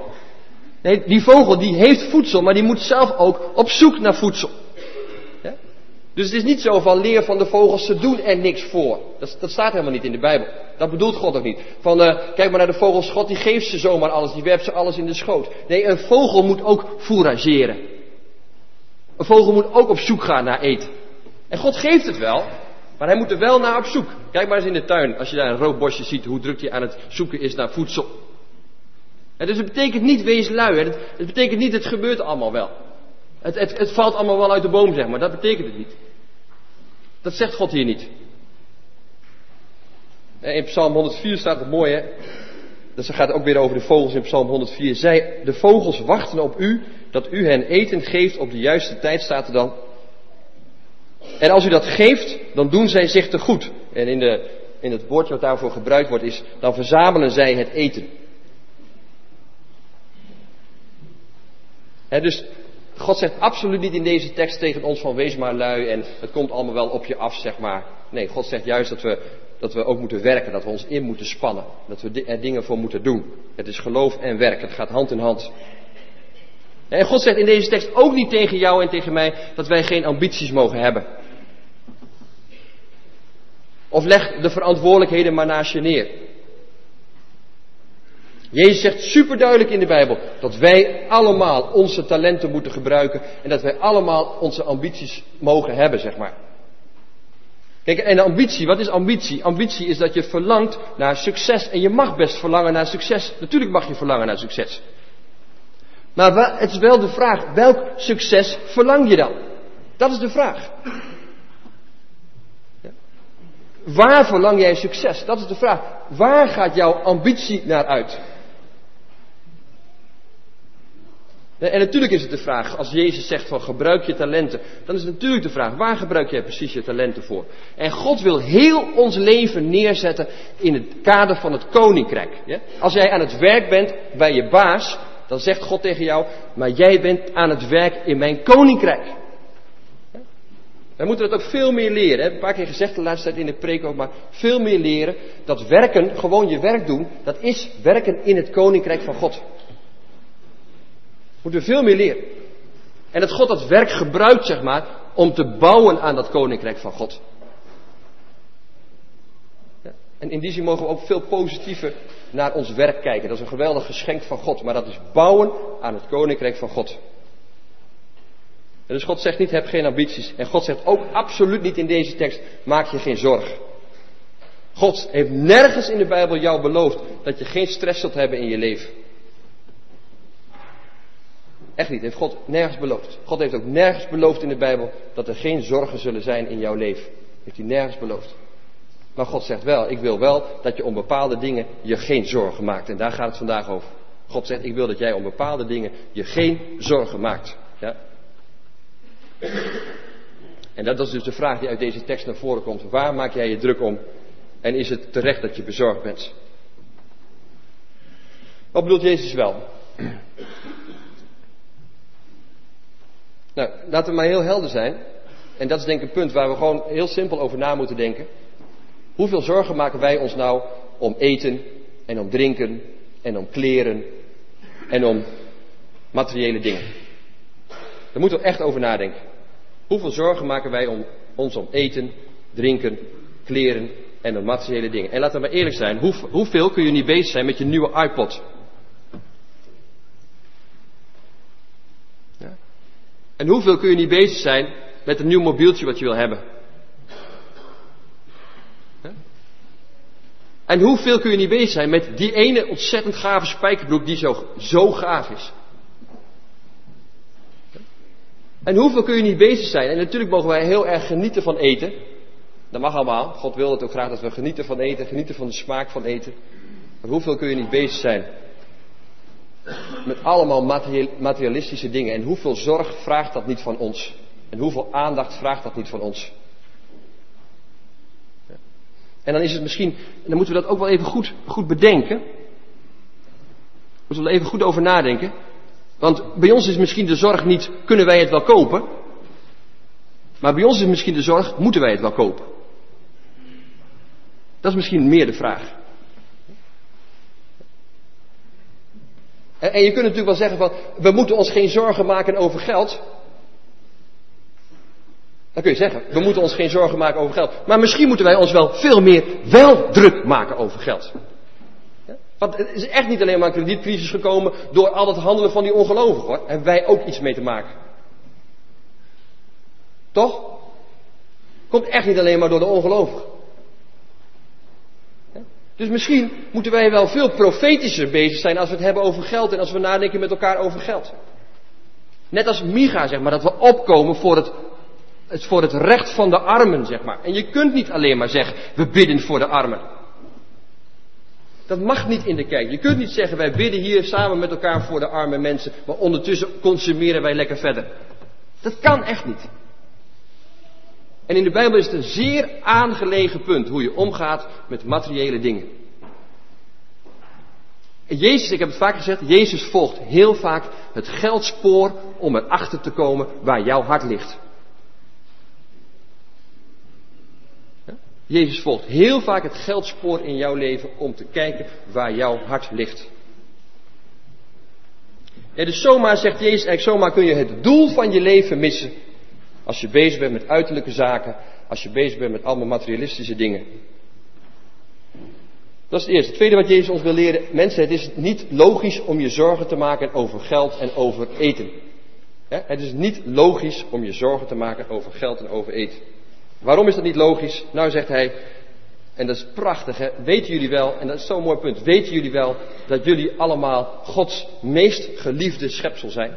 Nee, die vogel die heeft voedsel, maar die moet zelf ook op zoek naar voedsel. Ja? Dus het is niet zo van leer van de vogels, ze doen er niks voor. Dat, dat staat helemaal niet in de Bijbel. Dat bedoelt God ook niet. Van, uh, kijk maar naar de vogels, God die geeft ze zomaar alles, die werpt ze alles in de schoot. Nee, een vogel moet ook fourageren. Een vogel moet ook op zoek gaan naar eten. En God geeft het wel, maar hij moet er wel naar op zoek. Kijk maar eens in de tuin, als je daar een rookbosje ziet, hoe druk hij aan het zoeken is naar voedsel. En dus het betekent niet wees lui, hè. Het, het betekent niet het gebeurt allemaal wel. Het, het, het valt allemaal wel uit de boom, zeg maar, dat betekent het niet. Dat zegt God hier niet. In Psalm honderdvier staat het mooi, hè. Dus gaat het ook weer over de vogels in Psalm honderdvier. Zij, de vogels wachten op u, dat u hen eten geeft op de juiste tijd, staat er dan. En als u dat geeft, dan doen zij zich te goed. En in, de, in het woordje wat daarvoor gebruikt wordt is, dan verzamelen zij het eten. He, dus God zegt absoluut niet in deze tekst tegen ons van wees maar lui en het komt allemaal wel op je af, zeg maar. Nee, God zegt juist dat we, dat we ook moeten werken, dat we ons in moeten spannen. Dat we er dingen voor moeten doen. Het is geloof en werk, het gaat hand in hand. En God zegt in deze tekst ook niet tegen jou en tegen mij dat wij geen ambities mogen hebben. Of leg de verantwoordelijkheden maar naast je neer. Jezus zegt superduidelijk in de Bijbel dat wij allemaal onze talenten moeten gebruiken en dat wij allemaal onze ambities mogen hebben, zeg maar. Kijk, en ambitie, wat is ambitie? Ambitie is dat je verlangt naar succes en je mag best verlangen naar succes. Natuurlijk mag je verlangen naar succes. Maar het is wel de vraag, welk succes verlang je dan? Dat is de vraag. Ja. Waar verlang jij succes? Dat is de vraag. Waar gaat jouw ambitie naar uit? En natuurlijk is het de vraag, als Jezus zegt van gebruik je talenten, dan is het natuurlijk de vraag, waar gebruik jij precies je talenten voor? En God wil heel ons leven neerzetten in het kader van het koninkrijk. Ja? Als jij aan het werk bent bij je baas, dan zegt God tegen jou, maar jij bent aan het werk in mijn koninkrijk. Ja? Wij moeten dat ook veel meer leren. Hè? Een paar keer gezegd de laatste tijd in de preek ook, maar veel meer leren dat werken, gewoon je werk doen, dat is werken in het koninkrijk van God. Moeten we veel meer leren. En dat God dat werk gebruikt, zeg maar, om te bouwen aan dat koninkrijk van God. Ja. En in die zin mogen we ook veel positiever naar ons werk kijken. Dat is een geweldig geschenk van God. Maar dat is bouwen aan het koninkrijk van God. En dus God zegt niet, heb geen ambities. En God zegt ook absoluut niet in deze tekst, maak je geen zorg. God heeft nergens in de Bijbel jou beloofd dat je geen stress zult hebben in je leven. Echt niet, heeft God nergens beloofd. God heeft ook nergens beloofd in de Bijbel dat er geen zorgen zullen zijn in jouw leven. Heeft hij nergens beloofd. Maar God zegt wel, ik wil wel dat je om bepaalde dingen je geen zorgen maakt. En daar gaat het vandaag over. God zegt, ik wil dat jij om bepaalde dingen je geen zorgen maakt. Ja? En dat is dus de vraag die uit deze tekst naar voren komt. Waar maak jij je druk om? En is het terecht dat je bezorgd bent? Wat bedoelt Jezus wel? Nou, laten we maar heel helder zijn. En dat is denk ik een punt waar we gewoon heel simpel over na moeten denken. Hoeveel zorgen maken wij ons nou om eten en om drinken en om kleren en om materiële dingen? Daar moeten we echt over nadenken. Hoeveel zorgen maken wij om, ons om eten, drinken, kleren en om materiële dingen? En laten we maar eerlijk zijn, hoe, hoeveel kun je niet bezig zijn met je nieuwe iPod? Ja. En hoeveel kun je niet bezig zijn met een nieuw mobieltje wat je wil hebben? Ja. En hoeveel kun je niet bezig zijn met die ene ontzettend gave spijkerbroek die zo, zo gaaf is? En hoeveel kun je niet bezig zijn? En natuurlijk mogen wij heel erg genieten van eten. Dat mag allemaal. God wil het ook graag dat we genieten van eten, genieten van de smaak van eten. Maar hoeveel kun je niet bezig zijn met allemaal materialistische dingen? En hoeveel zorg vraagt dat niet van ons? En hoeveel aandacht vraagt dat niet van ons? Ja. En dan is het misschien, en dan moeten we dat ook wel even goed, goed bedenken. Moeten we er even goed over nadenken. Want bij ons is misschien de zorg niet, kunnen wij het wel kopen? Maar bij ons is misschien de zorg, moeten wij het wel kopen? Dat is misschien meer de vraag. En, en je kunt natuurlijk wel zeggen van, we moeten ons geen zorgen maken over geld. Dan kun je zeggen, we moeten ons geen zorgen maken over geld. Maar misschien moeten wij ons wel veel meer wel druk maken over geld. Ja? Want het is echt niet alleen maar een kredietcrisis gekomen door al het handelen van die ongelovigen, hoor. Hebben wij ook iets mee te maken. Toch? Komt echt niet alleen maar door de ongelovigen. Ja? Dus misschien moeten wij wel veel profetischer bezig zijn als we het hebben over geld en als we nadenken met elkaar over geld. Net als Micha, zeg maar, dat we opkomen voor het, het, voor het recht van de armen, zeg maar. En je kunt niet alleen maar zeggen, we bidden voor de armen. Dat mag niet in de kerk. Je kunt niet zeggen, wij bidden hier samen met elkaar voor de arme mensen, maar ondertussen consumeren wij lekker verder. Dat kan echt niet. En in de Bijbel is het een zeer aangelegen punt hoe je omgaat met materiële dingen. En Jezus, ik heb het vaak gezegd, Jezus volgt heel vaak het geldspoor om erachter te komen waar jouw hart ligt. Ja? Jezus volgt heel vaak het geldspoor in jouw leven om te kijken waar jouw hart ligt. Ja, dus zomaar, zegt Jezus, eigenlijk zomaar kun je het doel van je leven missen als je bezig bent met uiterlijke zaken, als je bezig bent met allemaal materialistische dingen. Dat is het eerste. Het tweede wat Jezus ons wil leren. Mensen, het is niet logisch om je zorgen te maken over geld en over eten. Ja, het is niet logisch om je zorgen te maken over geld en over eten. Waarom is dat niet logisch? Nou, zegt hij, en dat is prachtig, hè? Weten jullie wel, en dat is zo'n mooi punt, weten jullie wel dat jullie allemaal Gods meest geliefde schepsel zijn?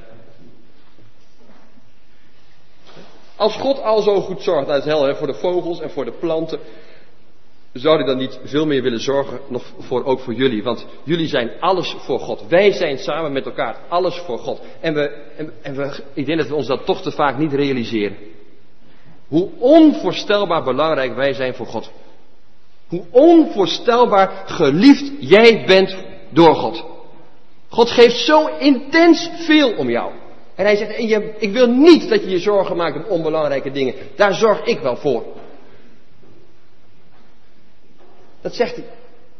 Als God al zo goed zorgt, dat is hel, hè, voor de vogels en voor de planten, zou hij dan niet veel meer willen zorgen, nog voor, ook voor jullie? Want jullie zijn alles voor God. Wij zijn samen met elkaar alles voor God. En we, en, en we, ik denk dat we ons dat toch te vaak niet realiseren. Hoe onvoorstelbaar belangrijk wij zijn voor God. Hoe onvoorstelbaar geliefd jij bent door God. God geeft zo intens veel om jou. En hij zegt, en je, ik wil niet dat je je zorgen maakt om onbelangrijke dingen. Daar zorg ik wel voor. Dat zegt hij.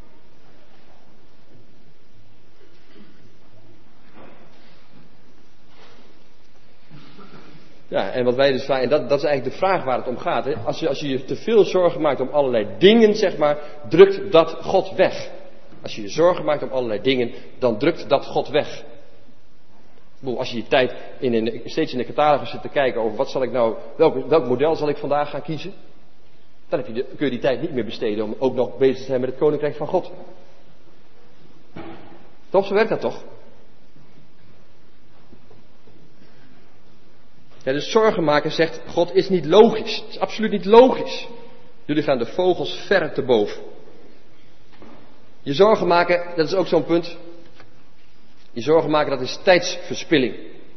Ja, en wat wij dus vragen, en dat, dat is eigenlijk de vraag waar het om gaat. Hè? Als, je, als je je te veel zorgen maakt om allerlei dingen, zeg maar, drukt dat God weg. Als je je zorgen maakt om allerlei dingen, dan drukt dat God weg. Als je je tijd in een, steeds in de catalogus zit te kijken over wat zal ik nou, welk, welk model zal ik vandaag gaan kiezen, dan heb je de, kun je die tijd niet meer besteden om ook nog bezig te zijn met het koninkrijk van God. Toch, zo werkt dat toch? Ja, dus zorgen maken, zegt God, is niet logisch. Het is absoluut niet logisch. Jullie gaan de vogels ver te boven. Je zorgen maken, dat is ook zo'n punt. Je zorgen maken, dat is tijdsverspilling.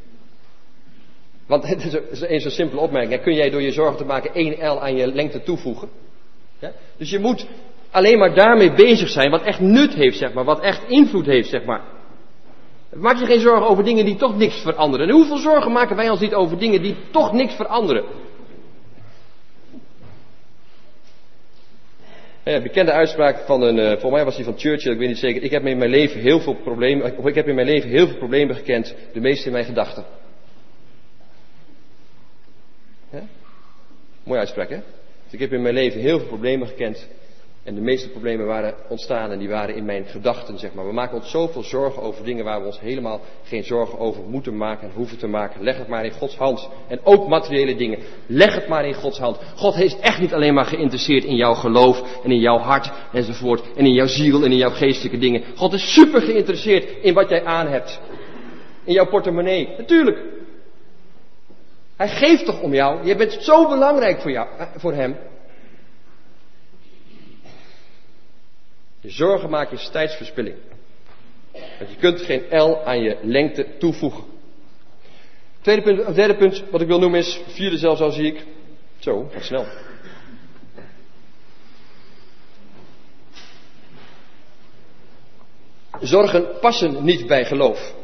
Want het is een zo'n simpele opmerking. Kun jij door je zorgen te maken één el aan je lengte toevoegen? Ja? Dus je moet alleen maar daarmee bezig zijn wat echt nut heeft, zeg maar. Wat echt invloed heeft, zeg maar. Maak je geen zorgen over dingen die toch niks veranderen. En hoeveel zorgen maken wij ons niet over dingen die toch niks veranderen? Ja, bekende uitspraak van een, uh, volgens mij was die van Churchill, ik weet niet zeker. Ik heb in mijn leven heel veel problemen, of ik heb in mijn leven heel veel problemen gekend, de meeste in mijn gedachten. Ja? Mooie uitspraak, hè? Dus ik heb in mijn leven heel veel problemen gekend. En de meeste problemen waren ontstaan en die waren in mijn gedachten, zeg maar. We maken ons zoveel zorgen over dingen waar we ons helemaal geen zorgen over moeten maken en hoeven te maken. Leg het maar in Gods hand. En ook materiële dingen. Leg het maar in Gods hand. God is echt niet alleen maar geïnteresseerd in jouw geloof en in jouw hart enzovoort. En in jouw ziel en in jouw geestelijke dingen. God is super geïnteresseerd in wat jij aan hebt. In jouw portemonnee. Natuurlijk. Hij geeft toch om jou. Je bent zo belangrijk voor, jou, voor hem. Je zorgen maken is tijdsverspilling. Want je kunt geen el aan je lengte toevoegen. Tweede punt, het derde punt wat ik wil noemen is, vierde zelfs al zie ik. Zo, wat snel. Zorgen passen niet bij geloof.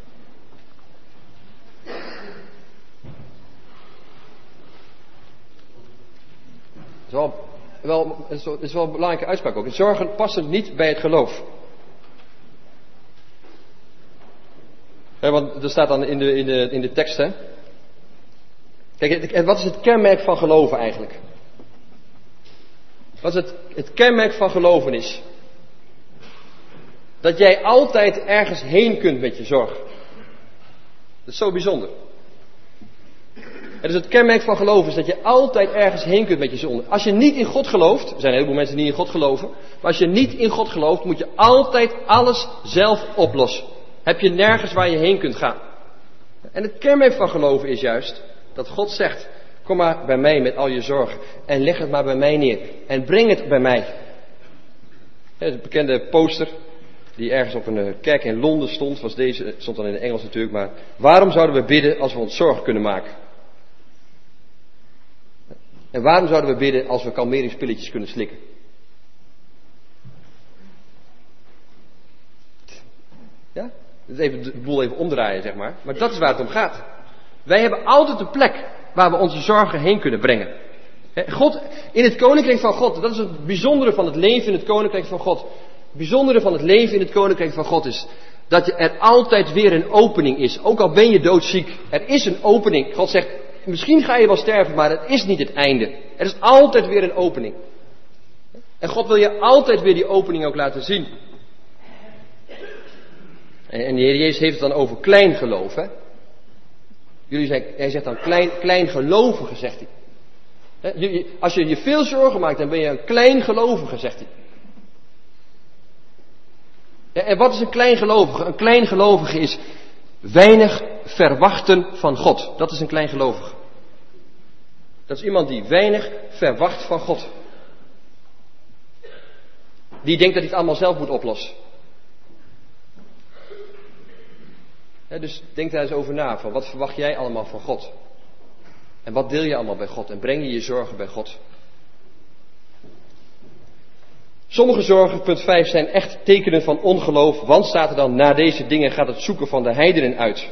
Zo. Wel, het is wel een belangrijke uitspraak ook. Zorgen passen niet bij het geloof. He, want er staat dan in de, in de, in de tekst, hè. Kijk, wat is het kenmerk van geloven eigenlijk? Wat is het, het kenmerk van geloven is? Dat jij altijd ergens heen kunt met je zorg. Dat is zo bijzonder. En dus het kenmerk van geloven is dat je altijd ergens heen kunt met je zonde. Als je niet in God gelooft, er zijn een heleboel mensen die in God geloven, maar als je niet in God gelooft, moet je altijd alles zelf oplossen. Heb je nergens waar je heen kunt gaan. En het kenmerk van geloven is juist dat God zegt, kom maar bij mij met al je zorgen en leg het maar bij mij neer en breng het bij mij. Dat is een bekende poster die ergens op een kerk in Londen stond, was deze, stond dan in het Engels natuurlijk, maar waarom zouden we bidden als we ons zorgen kunnen maken? En waarom zouden we bidden als we kalmeringspilletjes kunnen slikken? Ja? Dat is even de boel even omdraaien, zeg maar. Maar dat is waar het om gaat. Wij hebben altijd een plek waar we onze zorgen heen kunnen brengen. God, in het koninkrijk van God, dat is het bijzondere van het leven in het koninkrijk van God. Het bijzondere van het leven in het koninkrijk van God is dat er altijd weer een opening is. Ook al ben je doodziek, er is een opening. God zegt, misschien ga je wel sterven, maar het is niet het einde. Er is altijd weer een opening. En God wil je altijd weer die opening ook laten zien. En de Heer Jezus heeft het dan over klein geloof. Hè? Jullie zijn, hij zegt dan klein, klein gelovige, zegt hij. Als je je veel zorgen maakt, dan ben je een klein gelovige, zegt hij. Ja, en wat is een klein gelovige? Een klein gelovige is weinig verwachten van God. Dat is een klein gelovige. Dat is iemand die weinig verwacht van God. Die denkt dat hij het allemaal zelf moet oplossen. Ja, dus denk daar eens over na. Van wat verwacht jij allemaal van God? En wat deel je allemaal bij God? En breng je je zorgen bij God? Sommige zorgen, punt vijf, zijn echt tekenen van ongeloof. Want staat er dan, na deze dingen gaat het zoeken van de heidenen uit.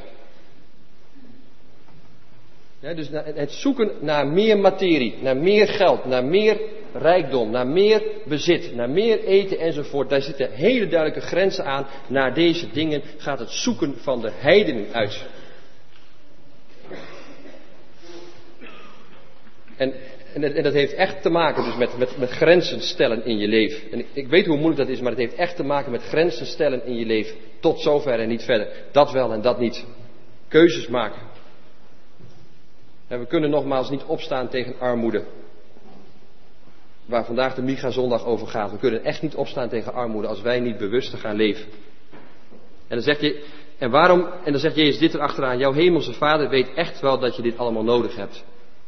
Ja, dus het zoeken naar meer materie, naar meer geld, naar meer rijkdom, naar meer bezit, naar meer eten enzovoort. Daar zitten hele duidelijke grenzen aan. Naar deze dingen gaat het zoeken van de heidenen uit. En, en, en dat heeft echt te maken dus met, met, met grenzen stellen in je leven. En ik, ik weet hoe moeilijk dat is, maar het heeft echt te maken met grenzen stellen in je leven. Tot zover en niet verder. Dat wel en dat niet. Keuzes maken. En we kunnen nogmaals niet opstaan tegen armoede. Waar vandaag de Micha-zondag over gaat. We kunnen echt niet opstaan tegen armoede als wij niet bewust gaan leven. En dan zegt je, en waarom, en dan zegt Jezus dit erachteraan. Jouw hemelse Vader weet echt wel dat je dit allemaal nodig hebt.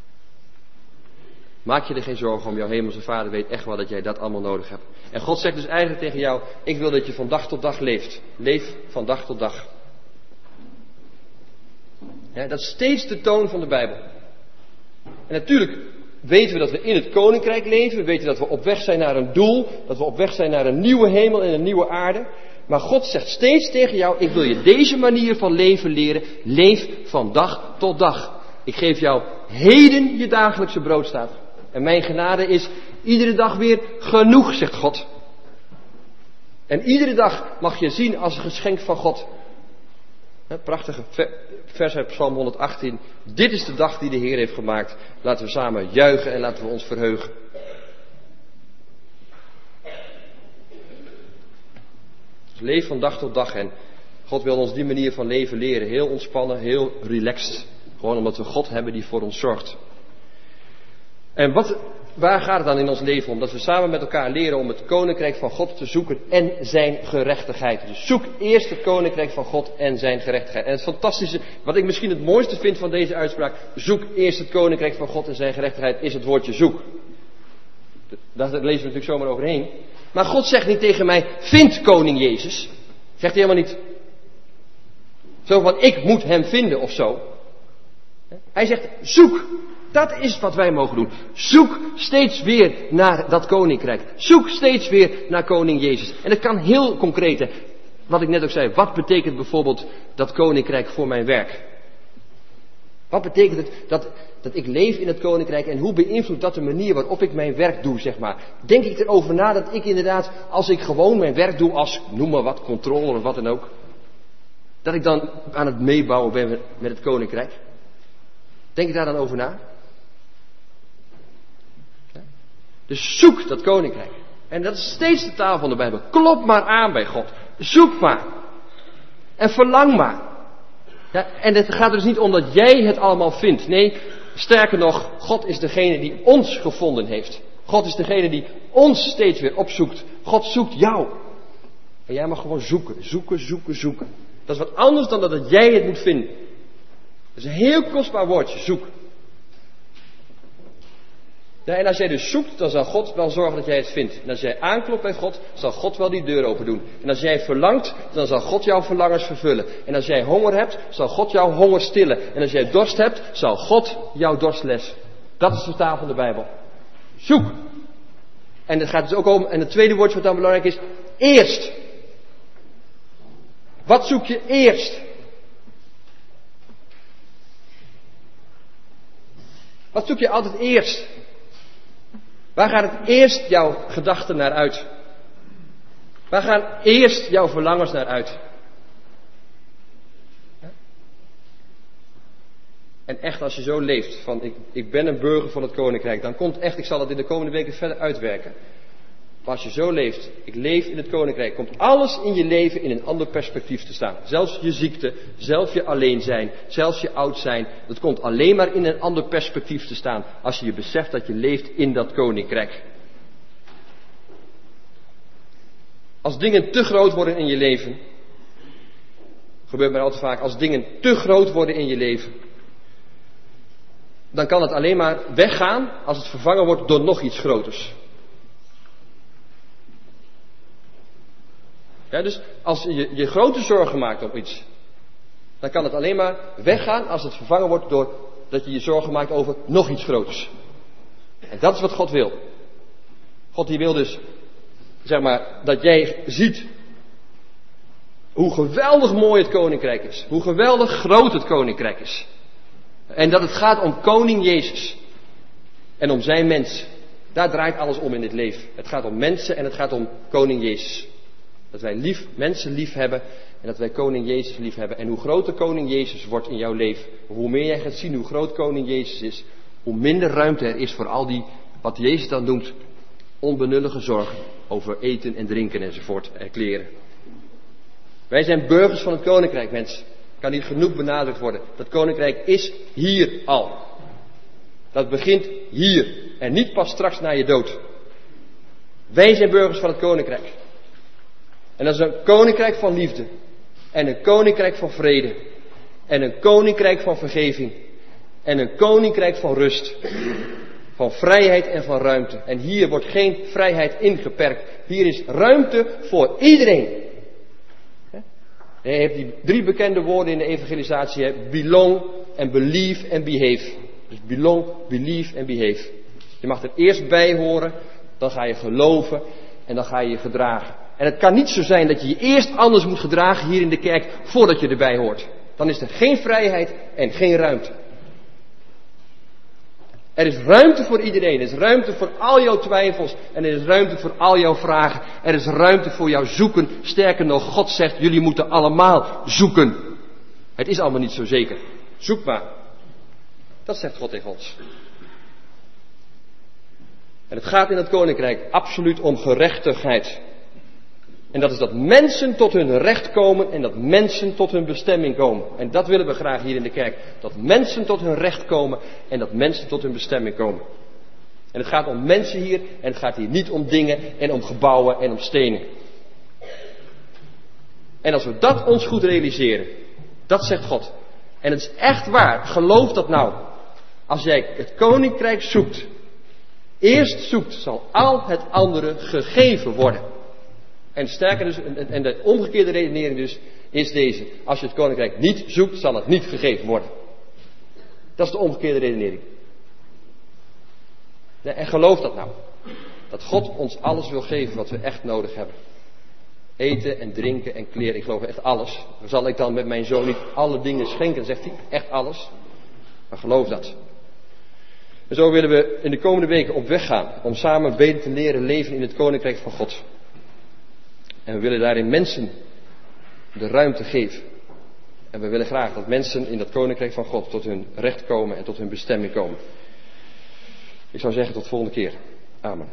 Maak je er geen zorgen om, jouw hemelse Vader weet echt wel dat jij dat allemaal nodig hebt. En God zegt dus eigenlijk tegen jou, ik wil dat je van dag tot dag leeft. Leef van dag tot dag. Ja, dat is steeds de toon van de Bijbel. En natuurlijk weten we dat we in het koninkrijk leven. We weten dat we op weg zijn naar een doel. Dat we op weg zijn naar een nieuwe hemel en een nieuwe aarde. Maar God zegt steeds tegen jou, ik wil je deze manier van leven leren. Leef van dag tot dag. Ik geef jou heden je dagelijkse brood, staat er. En mijn genade is iedere dag weer genoeg, zegt God. En iedere dag mag je zien als een geschenk van God. Prachtige vers uit Psalm honderdachttien. Dit is de dag die de Heer heeft gemaakt. Laten we samen juichen en laten we ons verheugen. Dus leef van dag tot dag en God wil ons die manier van leven leren. Heel ontspannen, heel relaxed. Gewoon omdat we God hebben die voor ons zorgt. En wat, waar gaat het dan in ons leven om? Dat we samen met elkaar leren om het koninkrijk van God te zoeken en zijn gerechtigheid. Dus zoek eerst het koninkrijk van God en zijn gerechtigheid. En het fantastische, wat ik misschien het mooiste vind van deze uitspraak, zoek eerst het koninkrijk van God en zijn gerechtigheid, is het woordje zoek. Daar lezen we natuurlijk zomaar overheen. Maar God zegt niet tegen mij, vind koning Jezus. Zegt hij helemaal niet. Zo van, ik moet hem vinden of zo. Hij zegt, zoek. Dat is wat wij mogen doen. Zoek steeds weer naar dat koninkrijk. Zoek steeds weer naar koning Jezus. En dat kan heel concreet. Hè. Wat ik net ook zei. Wat betekent bijvoorbeeld dat koninkrijk voor mijn werk? Wat betekent het dat, dat ik leef in het koninkrijk en hoe beïnvloedt dat de manier waarop ik mijn werk doe, zeg maar. Denk ik erover na dat ik inderdaad, als ik gewoon mijn werk doe als, noem maar wat, controller of wat dan ook. Dat ik dan aan het meebouwen ben met het koninkrijk. Denk je daar dan over na? Ja? Dus zoek dat koninkrijk. En dat is steeds de taal van de Bijbel. Klop maar aan bij God. Zoek maar. En verlang maar. Ja, en het gaat er dus niet om dat jij het allemaal vindt. Nee, sterker nog, God is degene die ons gevonden heeft. God is degene die ons steeds weer opzoekt. God zoekt jou. En jij mag gewoon zoeken, zoeken, zoeken, zoeken. Dat is wat anders dan dat jij het moet vinden. Dat is een heel kostbaar woordje, zoek. Ja, en als jij dus zoekt, dan zal God wel zorgen dat jij het vindt. En als jij aanklopt bij God, zal God wel die deur open doen. En als jij verlangt, dan zal God jouw verlangens vervullen. En als jij honger hebt, zal God jouw honger stillen. En als jij dorst hebt, zal God jouw dorst lessen. Dat is de taal van de Bijbel. Zoek. En het gaat dus ook om, en het tweede woordje wat dan belangrijk is, eerst. Wat zoek je eerst? Wat zoek je altijd eerst? Waar gaat het eerst jouw gedachten naar uit? Waar gaan eerst jouw verlangens naar uit? En echt, als je zo leeft, van ik, ik ben een burger van het koninkrijk, dan komt echt, ik zal het in de komende weken verder uitwerken. Maar als je zo leeft, ik leef in het koninkrijk, komt alles in je leven in een ander perspectief te staan. Zelfs je ziekte, zelfs je alleen zijn, zelfs je oud zijn, dat komt alleen maar in een ander perspectief te staan. Als je je beseft dat je leeft in dat koninkrijk. Als dingen te groot worden in je leven, gebeurt mij al te vaak, als dingen te groot worden in je leven, dan kan het alleen maar weggaan als het vervangen wordt door nog iets groters. Ja, dus als je je grote zorgen maakt op iets, dan kan het alleen maar weggaan als het vervangen wordt door dat je je zorgen maakt over nog iets groters. En dat is wat God wil. God die wil dus, zeg maar, dat jij ziet hoe geweldig mooi het koninkrijk is. Hoe geweldig groot het koninkrijk is. En dat het gaat om koning Jezus. En om zijn mens. Daar draait alles om in dit leven. Het gaat om mensen en het gaat om koning Jezus. Dat wij lief, mensen lief hebben en dat wij koning Jezus lief hebben. En hoe groter koning Jezus wordt in jouw leven, hoe meer jij gaat zien hoe groot koning Jezus is, hoe minder ruimte er is voor al die, wat Jezus dan noemt, onbenullige zorgen over eten en drinken enzovoort en kleren. Wij zijn burgers van het koninkrijk, mensen. Kan niet genoeg benadrukt worden. Dat koninkrijk is hier al. Dat begint hier en niet pas straks na je dood. Wij zijn burgers van het koninkrijk. En dat is een koninkrijk van liefde. En een koninkrijk van vrede. En een koninkrijk van vergeving. En een koninkrijk van rust. Van vrijheid en van ruimte. En hier wordt geen vrijheid ingeperkt. Hier is ruimte voor iedereen. Je hebt die drie bekende woorden in de evangelisatie. Hè? Belong en believe en behave. Dus belong, believe en behave. Je mag er eerst bij horen. Dan ga je geloven. En dan ga je je gedragen. En het kan niet zo zijn dat je je eerst anders moet gedragen hier in de kerk voordat je erbij hoort. Dan is er geen vrijheid en geen ruimte. Er is ruimte voor iedereen. Er is ruimte voor al jouw twijfels. En er is ruimte voor al jouw vragen. Er is ruimte voor jouw zoeken. Sterker nog, God zegt, jullie moeten allemaal zoeken. Het is allemaal niet zo zeker. Zoek maar. Dat zegt God tegen ons. En het gaat in het koninkrijk absoluut om gerechtigheid. En dat is dat mensen tot hun recht komen en dat mensen tot hun bestemming komen. En dat willen we graag hier in de kerk. Dat mensen tot hun recht komen en dat mensen tot hun bestemming komen. En het gaat om mensen hier en het gaat hier niet om dingen en om gebouwen en om stenen. En als we dat ons goed realiseren, dat zegt God. En het is echt waar, geloof dat nou. Als jij het koninkrijk zoekt, eerst zoekt, zal al het andere gegeven worden. En sterker dus, en de omgekeerde redenering dus, is deze. Als je het koninkrijk niet zoekt, zal het niet gegeven worden. Dat is de omgekeerde redenering. En geloof dat nou. Dat God ons alles wil geven wat we echt nodig hebben. Eten en drinken en kleren, ik geloof echt alles. Zal ik dan met mijn zoon niet alle dingen schenken, zegt hij, echt alles. Maar geloof dat. En zo willen we in de komende weken op weg gaan om samen beter te leren leven in het koninkrijk van God. En we willen daarin mensen de ruimte geven. En we willen graag dat mensen in dat koninkrijk van God tot hun recht komen en tot hun bestemming komen. Ik zou zeggen tot de volgende keer. Amen.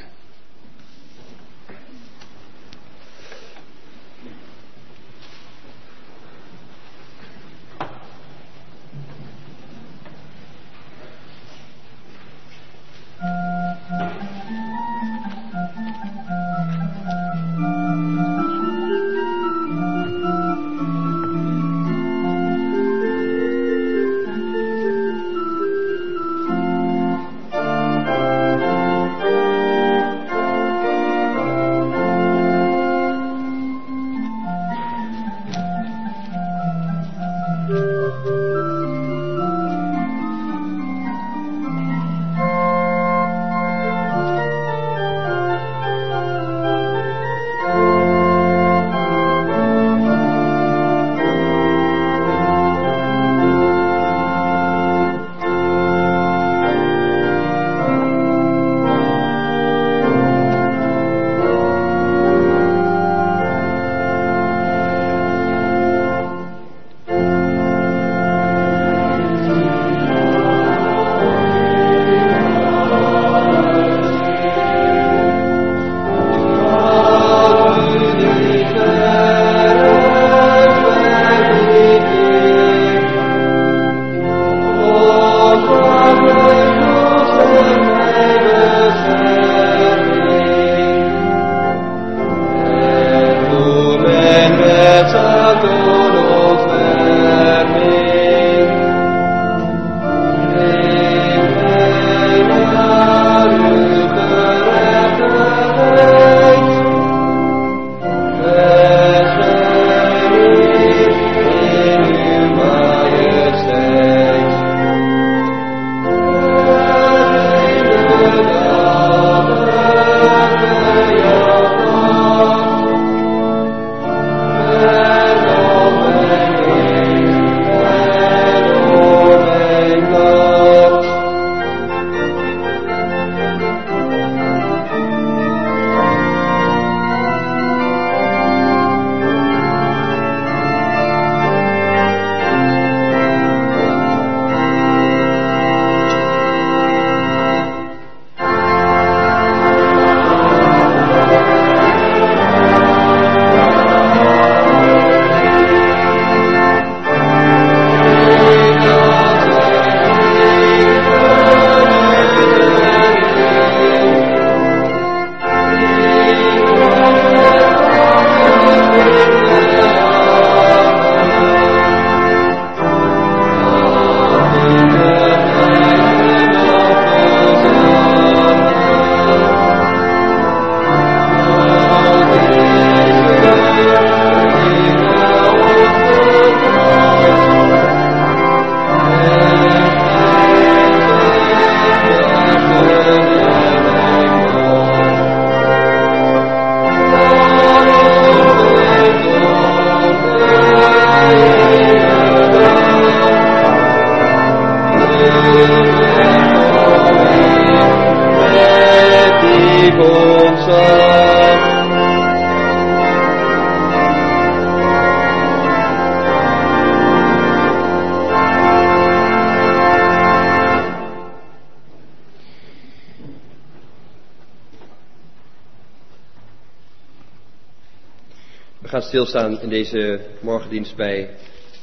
We gaan stilstaan in deze morgendienst bij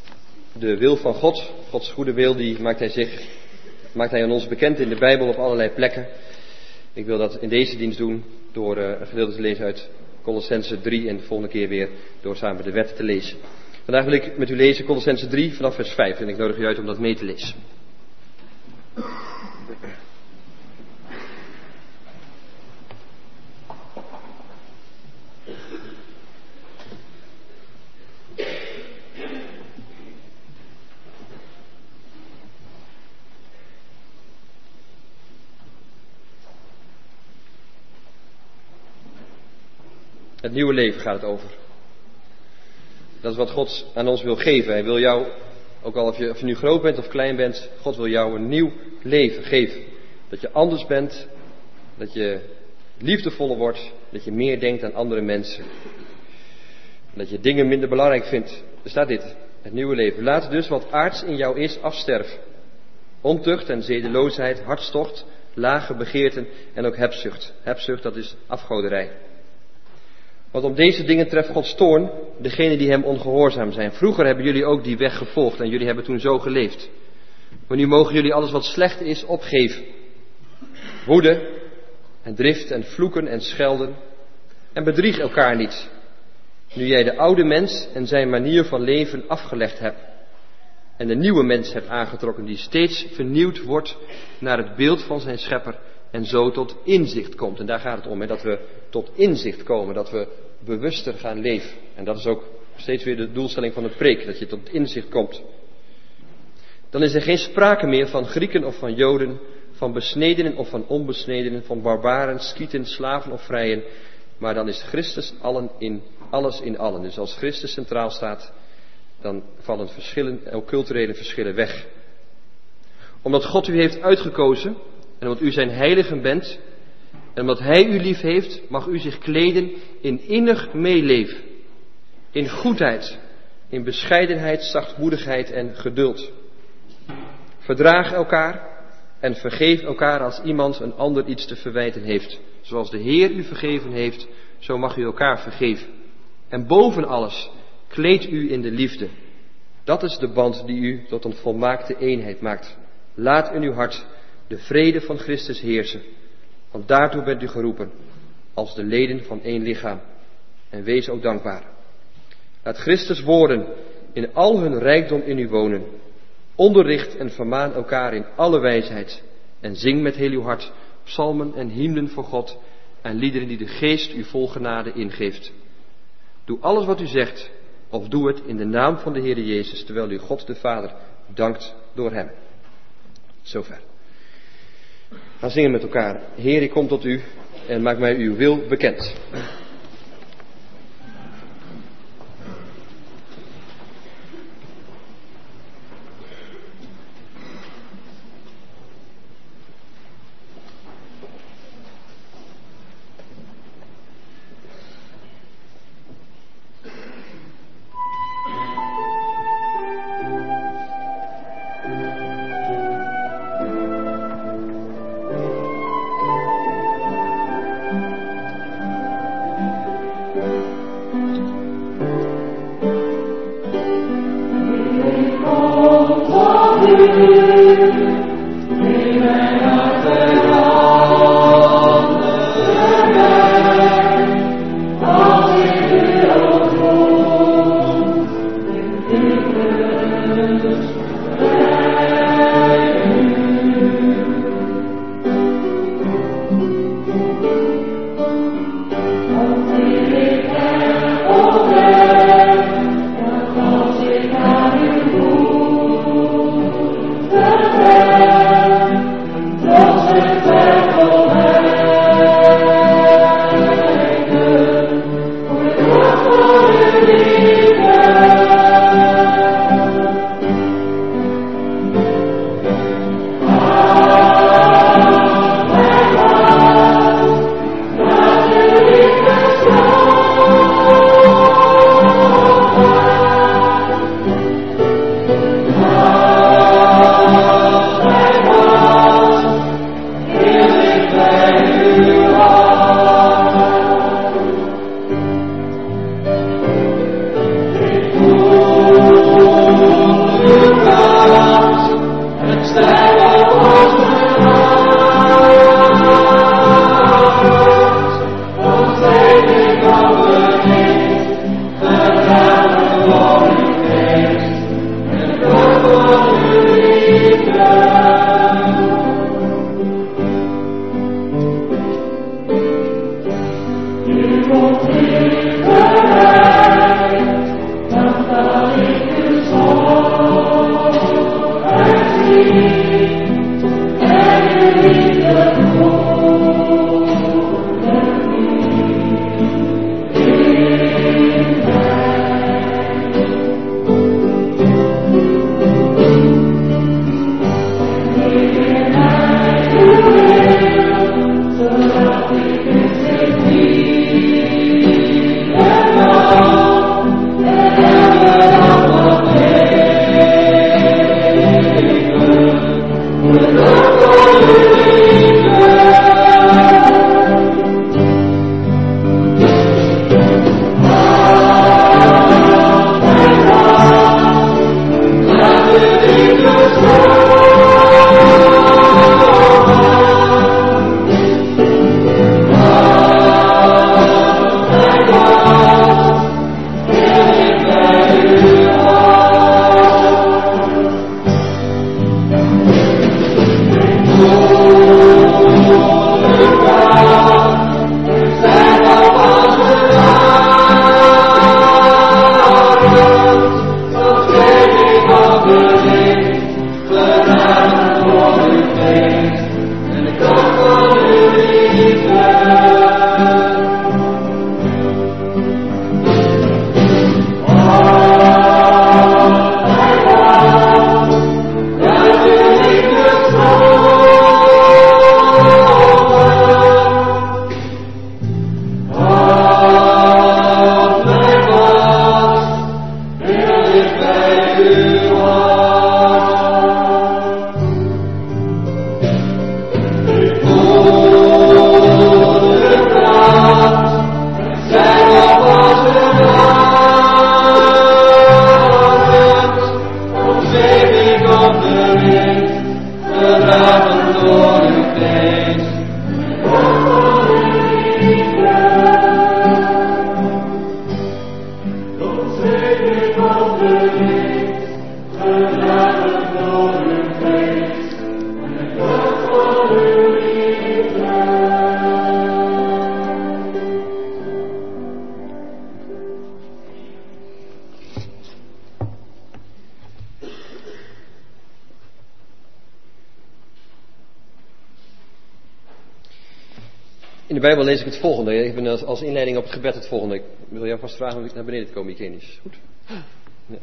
de wil van God. Gods goede wil, die maakt hij zich, maakt hij aan ons bekend in de Bijbel op allerlei plekken. Ik wil dat in deze dienst doen door uh, een gedeelte te lezen uit Colossenzen drie en de volgende keer weer door samen de wet te lezen. Vandaag wil ik met u lezen Colossenzen drie vanaf vers vijf en ik nodig u uit om dat mee te lezen. Het nieuwe leven gaat het over. Dat is wat God aan ons wil geven. Hij wil jou, ook al of je, of je nu groot bent of klein bent, God wil jou een nieuw leven geven. Dat je anders bent, dat je liefdevoller wordt, dat je meer denkt aan andere mensen. Dat je dingen minder belangrijk vindt. Er staat dit. Het nieuwe leven. Laat dus wat aards in jou is afsterven. Ontucht en zedeloosheid, hartstocht, lage begeerten en ook hebzucht. Hebzucht, dat is afgoderij. Want om deze dingen treft Gods toorn degenen die hem ongehoorzaam zijn. Vroeger hebben jullie ook die weg gevolgd en jullie hebben toen zo geleefd. Maar nu mogen jullie alles wat slecht is opgeven. Woede en drift en vloeken en schelden. En bedrieg elkaar niet. Nu jij de oude mens en zijn manier van leven afgelegd hebt. En de nieuwe mens hebt aangetrokken die steeds vernieuwd wordt naar het beeld van zijn schepper. En zo tot inzicht komt. En daar gaat het om, hè, dat we tot inzicht komen. Dat we bewuster gaan leven. En dat is ook steeds weer de doelstelling van het preek. Dat je tot inzicht komt. Dan is er geen sprake meer van Grieken of van Joden. Van besnedenen of van onbesnedenen. Van barbaren, skieten, slaven of vrijen. Maar dan is Christus allen in, alles in allen. Dus als Christus centraal staat, dan vallen verschillen, ook culturele verschillen weg. Omdat God u heeft uitgekozen en omdat u zijn heiligen bent en omdat hij u lief heeft, mag u zich kleden in innig meeleven, in goedheid, in bescheidenheid, zachtmoedigheid en geduld. Verdraag elkaar en vergeef elkaar als iemand een ander iets te verwijten heeft. Zoals de Heer u vergeven heeft, zo mag u elkaar vergeven. En boven alles, kleed u in de liefde. Dat is de band die u tot een volmaakte eenheid maakt. Laat in uw hart de vrede van Christus heersen. Want daartoe bent u geroepen, als de leden van één lichaam. En wees ook dankbaar. Laat Christus woorden in al hun rijkdom in u wonen. Onderricht en vermaan elkaar in alle wijsheid. En zing met heel uw hart psalmen en hymnen voor God. En liederen die de geest u vol genade ingeeft. Doe alles wat u zegt, of doe het in de naam van de Heer Jezus, terwijl u God de Vader dankt door hem. Zover. We zingen met elkaar. Heer, ik kom tot u en maak mij uw wil bekend. In de Bijbel lees ik het volgende. Even als, als inleiding op het gebed het volgende. Ik wil jou vast vragen om naar beneden te komen, Ikenius. Goed? Ja.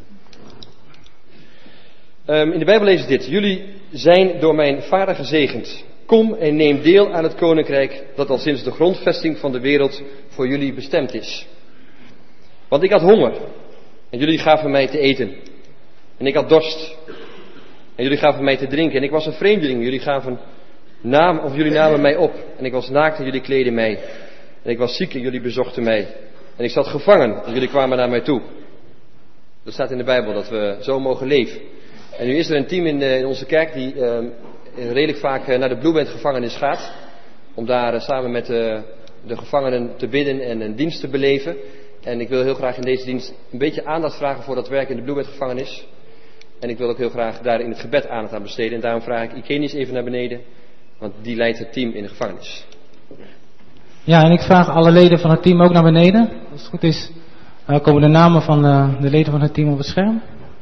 Um, in de Bijbel lees ik dit. Jullie zijn door mijn Vader gezegend. Kom en neem deel aan het koninkrijk dat al sinds de grondvesting van de wereld voor jullie bestemd is. Want ik had honger en jullie gaven mij te eten. En ik had dorst en jullie gaven mij te drinken. En ik was een vreemdeling, jullie gaven naam, of jullie namen mij op. En ik was naakt en jullie kleden mij. En ik was ziek en jullie bezochten mij. En ik zat gevangen en jullie kwamen naar mij toe. Dat staat in de Bijbel, dat we zo mogen leven. En nu is er een team in, de, in onze kerk die uh, redelijk vaak uh, naar de Blueband gevangenis gaat. Om daar uh, samen met uh, de gevangenen te bidden en een dienst te beleven. En ik wil heel graag in deze dienst een beetje aandacht vragen voor dat werk in de Blueband gevangenis. En ik wil ook heel graag daar in het gebed aandacht aan besteden. En daarom vraag ik Ikenius even naar beneden. Want die leidt het team in de gevangenis. Ja, en ik vraag alle leden van het team ook naar beneden. Als het goed is, uh, komen de namen van uh, de leden van het team op het scherm.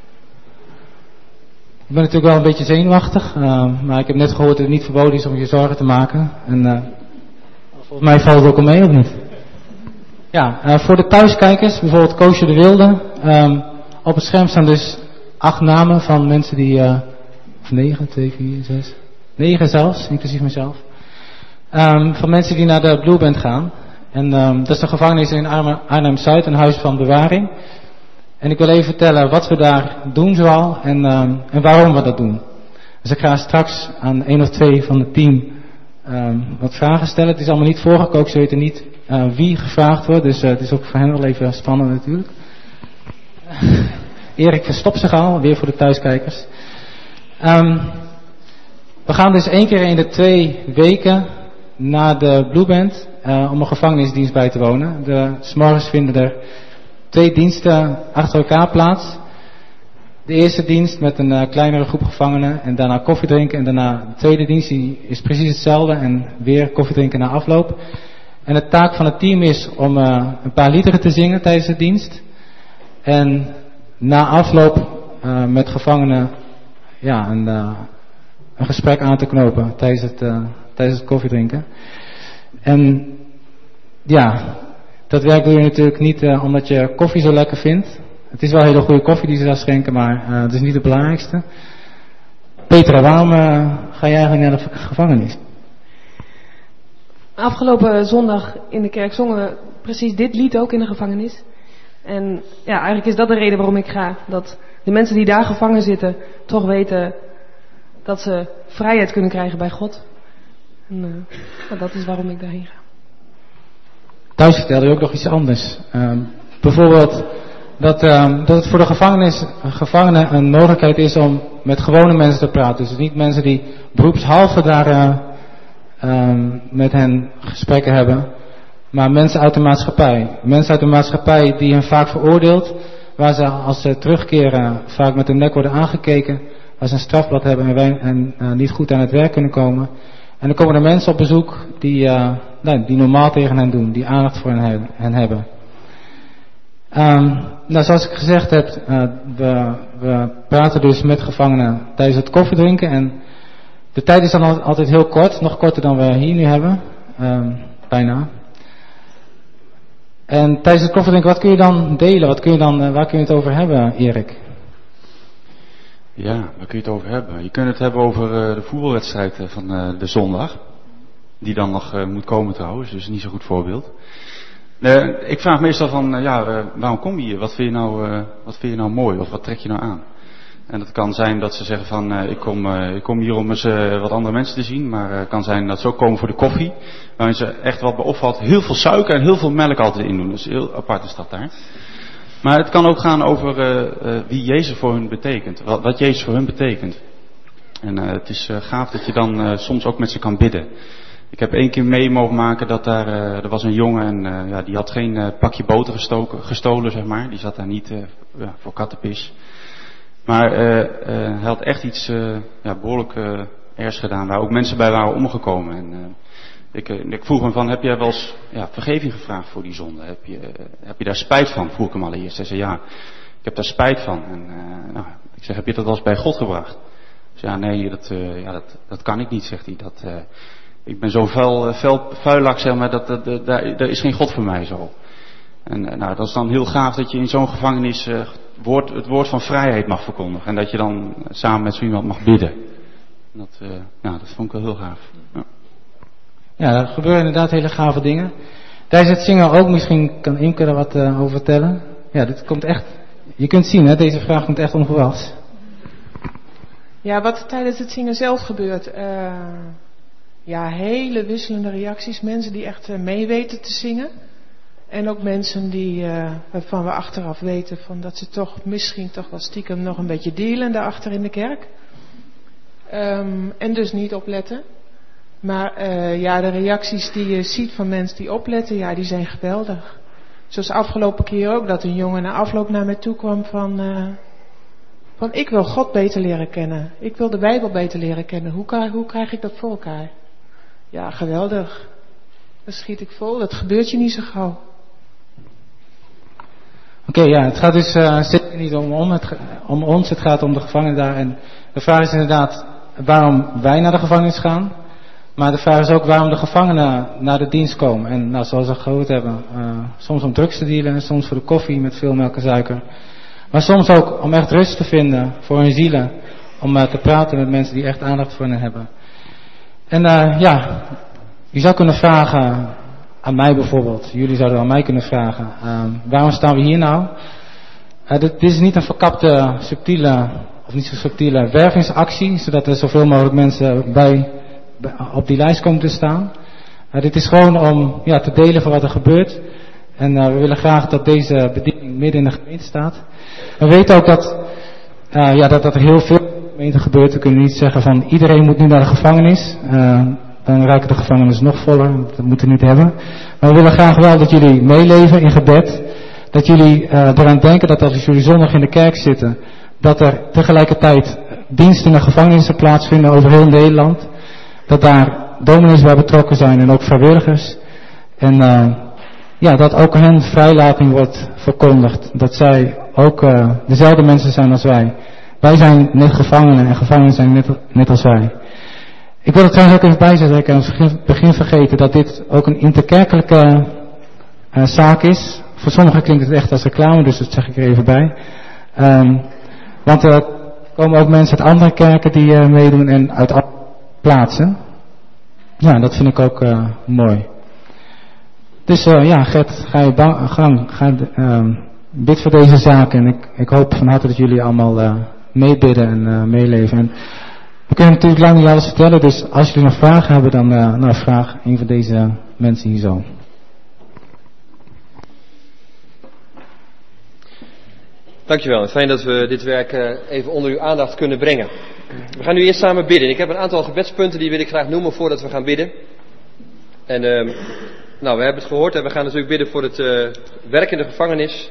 Ik ben natuurlijk wel een beetje zenuwachtig, uh, maar ik heb net gehoord dat het niet verboden is om je zorgen te maken. En uh, volgens mij valt het ook al mee, of niet? Ja, uh, voor de thuiskijkers, bijvoorbeeld Koosje de Wilde. Um, op het scherm staan dus acht namen van mensen die, uh, of negen, twee, vier, zes, negen zelfs, inclusief mezelf. Um, van mensen die naar de Blueband gaan. En um, dat is de gevangenis in Arnhem-Zuid, een huis van bewaring. En ik wil even vertellen wat we daar doen zoal en, um, en waarom we dat doen. Dus ik ga straks aan één of twee van het team um, wat vragen stellen. Het is allemaal niet voorgekookt, ze weten niet uh, wie gevraagd wordt. Dus uh, het is ook voor hen wel even spannend natuurlijk. Erik verstopt zich al, weer voor de thuiskijkers. Um, we gaan dus één keer in de twee weken naar de Blueband uh, om een gevangenisdienst bij te wonen. De, 's morgens vinden er twee diensten achter elkaar plaats. De eerste dienst met een uh, kleinere groep gevangenen en daarna koffie drinken. En daarna de tweede dienst, die is precies hetzelfde en weer koffie drinken na afloop. En de taak van het team is om uh, een paar liederen te zingen tijdens de dienst. En na afloop uh, met gevangenen ja, een, uh, een gesprek aan te knopen tijdens het, uh, tijdens het koffiedrinken. En ja, dat werk doe je natuurlijk niet uh, omdat je koffie zo lekker vindt. Het is wel hele goede koffie die ze daar schenken, maar uh, het is niet het belangrijkste. Petra, waarom uh, ga jij eigenlijk naar de gevangenis? Afgelopen zondag in de kerk zongen we precies dit lied ook in de gevangenis. En ja, eigenlijk is dat de reden waarom ik ga. Dat de mensen die daar gevangen zitten toch weten dat ze vrijheid kunnen krijgen bij God. En uh, dat is waarom ik daarheen ga. Thuis vertelde je ook nog iets anders. Uh, bijvoorbeeld dat, uh, dat het voor de gevangenis, gevangenen een mogelijkheid is om met gewone mensen te praten. Dus niet mensen die beroepshalve daar uh, uh, met hen gesprekken hebben. Maar mensen uit de maatschappij. Mensen uit de maatschappij die hen vaak veroordeelt. Waar ze als ze terugkeren vaak met hun nek worden aangekeken. Waar ze een strafblad hebben en, wij, en uh, niet goed aan het werk kunnen komen. En dan komen er mensen op bezoek die, uh, nou, die normaal tegen hen doen. Die aandacht voor hen, he- hen hebben. Um, nou, zoals ik gezegd heb. Uh, we, we praten dus met gevangenen tijdens het koffiedrinken. En de tijd is dan altijd heel kort. Nog korter dan we hier nu hebben. Um, bijna. En tijdens het koffiedrinken, wat kun je dan delen? Wat kun je dan, uh, waar kun je het over hebben, Erik? Ja, waar kun je het over hebben? Je kunt het hebben over uh, de voetbalwedstrijd uh, van uh, de zondag. Die dan nog uh, moet komen trouwens, dus niet zo'n goed voorbeeld. Uh, ik vraag meestal van, uh, ja, uh, waarom kom je hier? Wat vind je nou, uh, wat vind je nou mooi? Of wat trek je nou aan? En dat kan zijn dat ze zeggen van, uh, ik, kom, uh, ik kom hier om eens uh, wat andere mensen te zien. Maar het uh, kan zijn dat ze ook komen voor de koffie. Waarin ze echt wat me opvalt, heel veel suiker en heel veel melk altijd in doen. Dus heel apart is dat daar. Maar het kan ook gaan over uh, uh, wie Jezus voor hun betekent. Wat, wat Jezus voor hun betekent. En uh, het is uh, gaaf dat je dan uh, soms ook met ze kan bidden. Ik heb één keer mee mogen maken dat daar, uh, er was een jongen en uh, ja, die had geen uh, pakje boter gestoken, gestolen, zeg maar. Die zat daar niet uh, ja, voor kattenpis. Maar uh, uh, hij had echt iets uh, ja, behoorlijk uh, ergs gedaan, waar ook mensen bij waren omgekomen. En, uh, ik, uh, ik vroeg hem van, heb jij wel eens ja, vergeving gevraagd voor die zonde? Heb je, uh, heb je daar spijt van? Vroeg ik hem allereerst. Hij zei, ja, ik heb daar spijt van. En, uh, nou, ik zeg, heb je dat wel eens bij God gebracht? Hij zei, ja, nee, dat, uh, ja, dat, dat kan ik niet, zegt hij. Dat, uh, ik ben zo vuil, vuil, vuilak, zeg maar, dat, dat, dat, daar, daar is geen God voor mij zo. En nou, dat is dan heel gaaf dat je in zo'n gevangenis uh, woord, het woord van vrijheid mag verkondigen. En dat je dan samen met zo iemand mag bidden. Dat, uh, nou, dat vond ik wel heel gaaf. Ja. Ja, er gebeuren inderdaad hele gave dingen. Tijdens het zingen ook, misschien kan Imke er wat uh, over vertellen. Ja, dit komt echt, je kunt zien, hè, deze vraag komt echt onverwachts. Ja, wat tijdens het zingen zelf gebeurt. Uh, ja, hele wisselende reacties. Mensen die echt uh, mee weten te zingen. En ook mensen die, uh, waarvan we achteraf weten van dat ze toch misschien toch wel stiekem nog een beetje dealen daarachter in de kerk. Um, en dus niet opletten. Maar uh, ja, de reacties die je ziet van mensen die opletten, ja, die zijn geweldig. Zoals afgelopen keer ook, dat een jongen na afloop naar mij toe kwam van... Uh, van ik wil God beter leren kennen. Ik wil de Bijbel beter leren kennen. Hoe, hoe krijg ik dat voor elkaar? Ja, geweldig. Dan schiet ik vol. Dat gebeurt je niet zo gauw. Oké, okay, ja, het gaat dus uh, zeker niet om, om, het, om ons, het gaat om de gevangenen daar. En de vraag is inderdaad waarom wij naar de gevangenis gaan. Maar de vraag is ook waarom de gevangenen naar de dienst komen. En nou, zoals we gehoord hebben, uh, soms om drugs te dealen, soms voor de koffie met veel melk en suiker. Maar soms ook om echt rust te vinden voor hun zielen. Om uh, te praten met mensen die echt aandacht voor hen hebben. En uh, ja, je zou kunnen vragen aan mij bijvoorbeeld. Jullie zouden aan mij kunnen vragen. Uh, waarom staan we hier nou? Uh, dit, dit is niet een verkapte, subtiele, of niet zo subtiele wervingsactie. Zodat er zoveel mogelijk mensen bij, bij op die lijst komen te staan. Uh, dit is gewoon om ja, te delen van wat er gebeurt. En uh, we willen graag dat deze bediening midden in de gemeente staat. We weten ook dat, uh, ja, dat, dat er heel veel in de gemeente gebeurt. We kunnen niet zeggen van iedereen moet nu naar de gevangenis. Uh, dan raken de gevangenis nog voller. Dat moeten we niet hebben. Maar we willen graag wel dat jullie meeleven in gebed. Dat jullie uh, eraan denken dat als jullie zondag in de kerk zitten, dat er tegelijkertijd diensten in de gevangenissen plaatsvinden over heel Nederland. Dat daar dominees bij betrokken zijn en ook vrijwilligers. En uh, ja, dat ook hen vrijlating wordt verkondigd. Dat zij ook uh, dezelfde mensen zijn als wij. Wij zijn net gevangenen en gevangenen zijn net, net als wij. Ik wil er trouwens ook even bij zeggen, ik heb aan het begin vergeten, dat dit ook een interkerkelijke uh, zaak is. Voor sommigen klinkt het echt als reclame, dus dat zeg ik er even bij. Um, want er komen ook mensen uit andere kerken die uh, meedoen en uit andere plaatsen. Ja, dat vind ik ook uh, mooi. Dus uh, ja, Gert, ga je ba- gang, ga, uh, bid voor deze zaak en ik, ik hoop van harte dat jullie allemaal uh, meebidden en uh, meeleven. En we kunnen natuurlijk lang niet alles vertellen, dus als jullie nog vragen hebben, dan uh, nou, vraag een van deze mensen hier zo. Dankjewel, fijn dat we dit werk uh, even onder uw aandacht kunnen brengen. We gaan nu eerst samen bidden. Ik heb een aantal gebedspunten die wil ik graag noemen voordat we gaan bidden. En uh, nou, we hebben het gehoord en we gaan natuurlijk bidden voor het uh, werk in de gevangenis.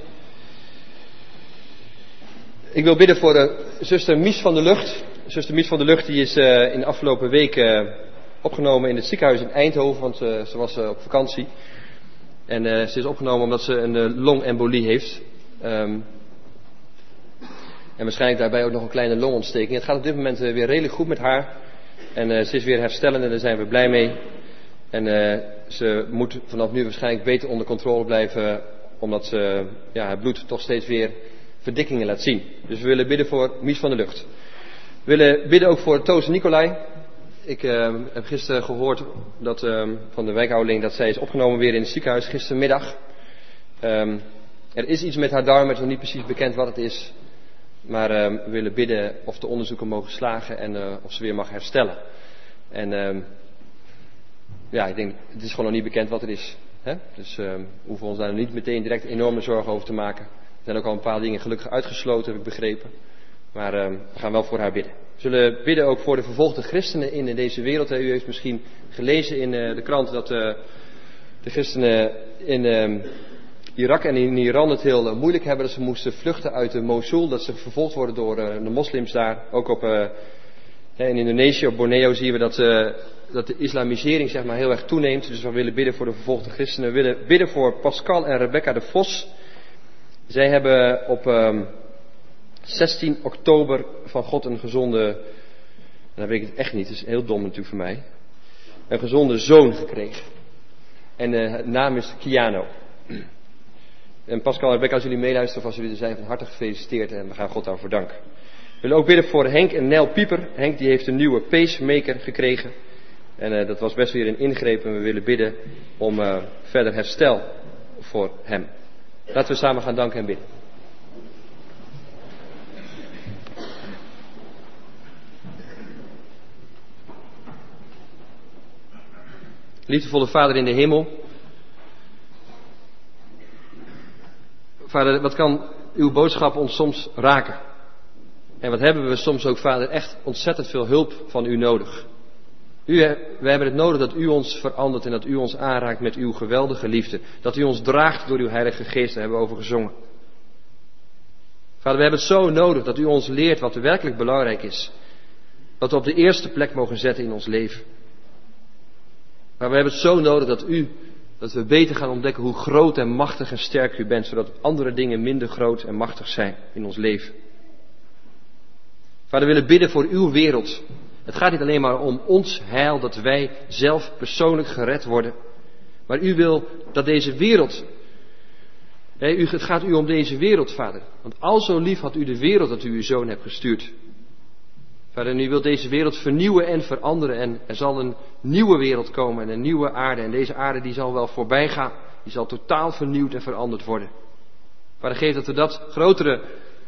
Ik wil bidden voor uh, zuster Mies van der Lucht. Zuster Mies van der Lucht die is uh, in de afgelopen week uh, opgenomen in het ziekenhuis in Eindhoven, want uh, ze was uh, op vakantie. En uh, ze is opgenomen omdat ze een uh, longembolie heeft. Um, en waarschijnlijk daarbij ook nog een kleine longontsteking. Het gaat op dit moment uh, weer redelijk goed met haar. En uh, ze is weer herstellend en daar zijn we blij mee. En uh, ze moet vanaf nu waarschijnlijk beter onder controle blijven, omdat ze, ja, het bloed toch steeds weer verdikkingen laat zien. Dus we willen bidden voor Mies van der Lucht. We willen bidden ook voor Toos Nicolai. Ik uh, heb gisteren gehoord dat, uh, van de wijkouderling dat zij is opgenomen weer in het ziekenhuis gistermiddag. Um, er is iets met haar darm, het is nog niet precies bekend wat het is. Maar uh, we willen bidden of de onderzoeken mogen slagen en uh, of ze weer mag herstellen. En uh, ja, ik denk, het is gewoon nog niet bekend wat het is. Hè? Dus uh, we hoeven ons daar niet meteen direct enorme zorgen over te maken. Er zijn ook al een paar dingen gelukkig uitgesloten, heb ik begrepen. Maar uh, we gaan wel voor haar bidden. We zullen bidden ook voor de vervolgde christenen in deze wereld. U heeft misschien gelezen in uh, de krant dat uh, de christenen in uh, Irak en in Iran het heel uh, moeilijk hebben. Dat ze moesten vluchten uit de Mosul. Dat ze vervolgd worden door uh, de moslims daar. Ook op, uh, in Indonesië, op Borneo zien we dat, uh, dat de islamisering zeg maar, heel erg toeneemt. Dus we willen bidden voor de vervolgde christenen. We willen bidden voor Pascal en Rebecca de Vos. Zij hebben op um, zestien oktober van God een gezonde, dan weet ik het echt niet, het is heel dom natuurlijk voor mij. een gezonde zoon gekregen. En uh, het naam is Kiano. En Pascal en Rebecca, als jullie meeluisteren of als jullie er zijn, van harte gefeliciteerd en we gaan God daarvoor danken. We willen ook bidden voor Henk en Nel Pieper. Henk die heeft een nieuwe pacemaker gekregen. En uh, dat was best weer een ingreep en we willen bidden om uh, verder herstel voor hem. Laten we samen gaan danken en bidden. Liefdevolle Vader in de hemel. Vader, wat kan uw boodschap ons soms raken? En wat hebben we soms ook, Vader, echt ontzettend veel hulp van u nodig. U, wij hebben het nodig dat u ons verandert en dat u ons aanraakt met uw geweldige liefde. Dat u ons draagt door uw Heilige Geest, daar hebben we over gezongen. Vader, we hebben het zo nodig dat u ons leert wat er werkelijk belangrijk is. Wat we op de eerste plek mogen zetten in ons leven. Maar we hebben het zo nodig dat u, dat we beter gaan ontdekken hoe groot en machtig en sterk u bent, zodat andere dingen minder groot en machtig zijn in ons leven. Vader, we willen bidden voor uw wereld. Het gaat niet alleen maar om ons heil, dat wij zelf persoonlijk gered worden. Maar u wil dat deze wereld, nee, u, het gaat u om deze wereld, Vader. Want al zo lief had u de wereld dat u uw zoon hebt gestuurd. Vader, en u wilt deze wereld vernieuwen en veranderen. En er zal een nieuwe wereld komen en een nieuwe aarde. En deze aarde die zal wel voorbij gaan. Die zal totaal vernieuwd en veranderd worden. Vader, geef dat we dat grotere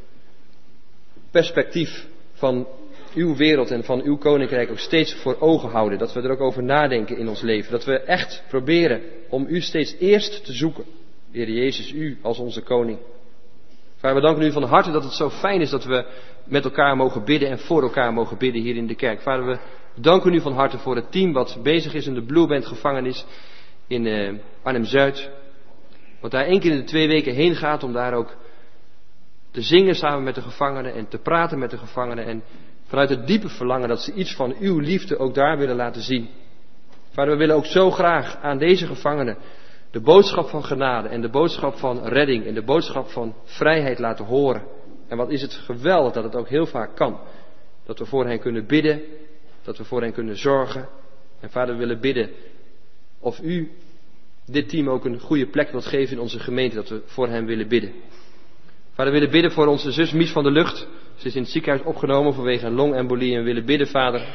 perspectief van uw wereld en van uw koninkrijk ook steeds voor ogen houden. Dat we er ook over nadenken in ons leven. Dat we echt proberen om u steeds eerst te zoeken. Heer Jezus, u als onze koning. Vader, we danken u van harte dat het zo fijn is dat we met elkaar mogen bidden en voor elkaar mogen bidden hier in de kerk. Vader, we danken u van harte voor het team wat bezig is in de Blue Band gevangenis in uh, Arnhem-Zuid. Wat daar één keer in de twee weken heen gaat om daar ook te zingen samen met de gevangenen en te praten met de gevangenen. En vanuit het diepe verlangen dat ze iets van uw liefde ook daar willen laten zien. Vader, we willen ook zo graag aan deze gevangenen de boodschap van genade en de boodschap van redding en de boodschap van vrijheid laten horen. En wat is het geweldig dat het ook heel vaak kan. Dat we voor hen kunnen bidden, dat we voor hen kunnen zorgen. En Vader, we willen bidden of u dit team ook een goede plek wilt geven in onze gemeente, dat we voor hen willen bidden. Vader, we willen bidden voor onze zus Mies van der Lucht. Ze is in het ziekenhuis opgenomen vanwege een longembolie en we willen bidden, Vader,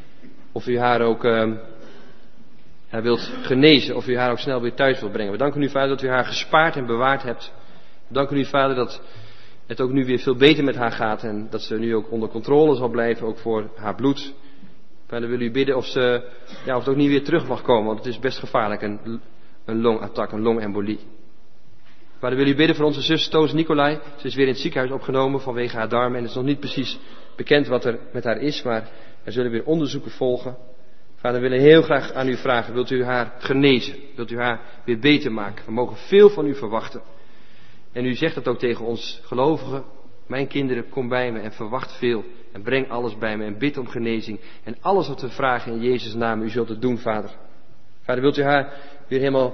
of u haar ook uh, haar wilt genezen, of u haar ook snel weer thuis wilt brengen. We danken u, Vader, dat u haar gespaard en bewaard hebt. We danken u, Vader, dat het ook nu weer veel beter met haar gaat en dat ze nu ook onder controle zal blijven, ook voor haar bloed. Vader, wil u bidden of ze, ja, of het ook niet weer terug mag komen, want het is best gevaarlijk, een, een longattack, een longembolie. Vader, wil u bidden voor onze zus Toos Nicolai. Ze is weer in het ziekenhuis opgenomen vanwege haar darmen en het is nog niet precies bekend wat er met haar is, maar er zullen weer onderzoeken volgen. Vader, we willen heel graag aan u vragen, wilt u haar genezen? Wilt u haar weer beter maken? We mogen veel van u verwachten. En u zegt dat ook tegen ons gelovigen. Mijn kinderen, kom bij me en verwacht veel. En breng alles bij me en bid om genezing. En alles wat we vragen in Jezus' naam, u zult het doen, Vader. Vader, wilt u haar weer helemaal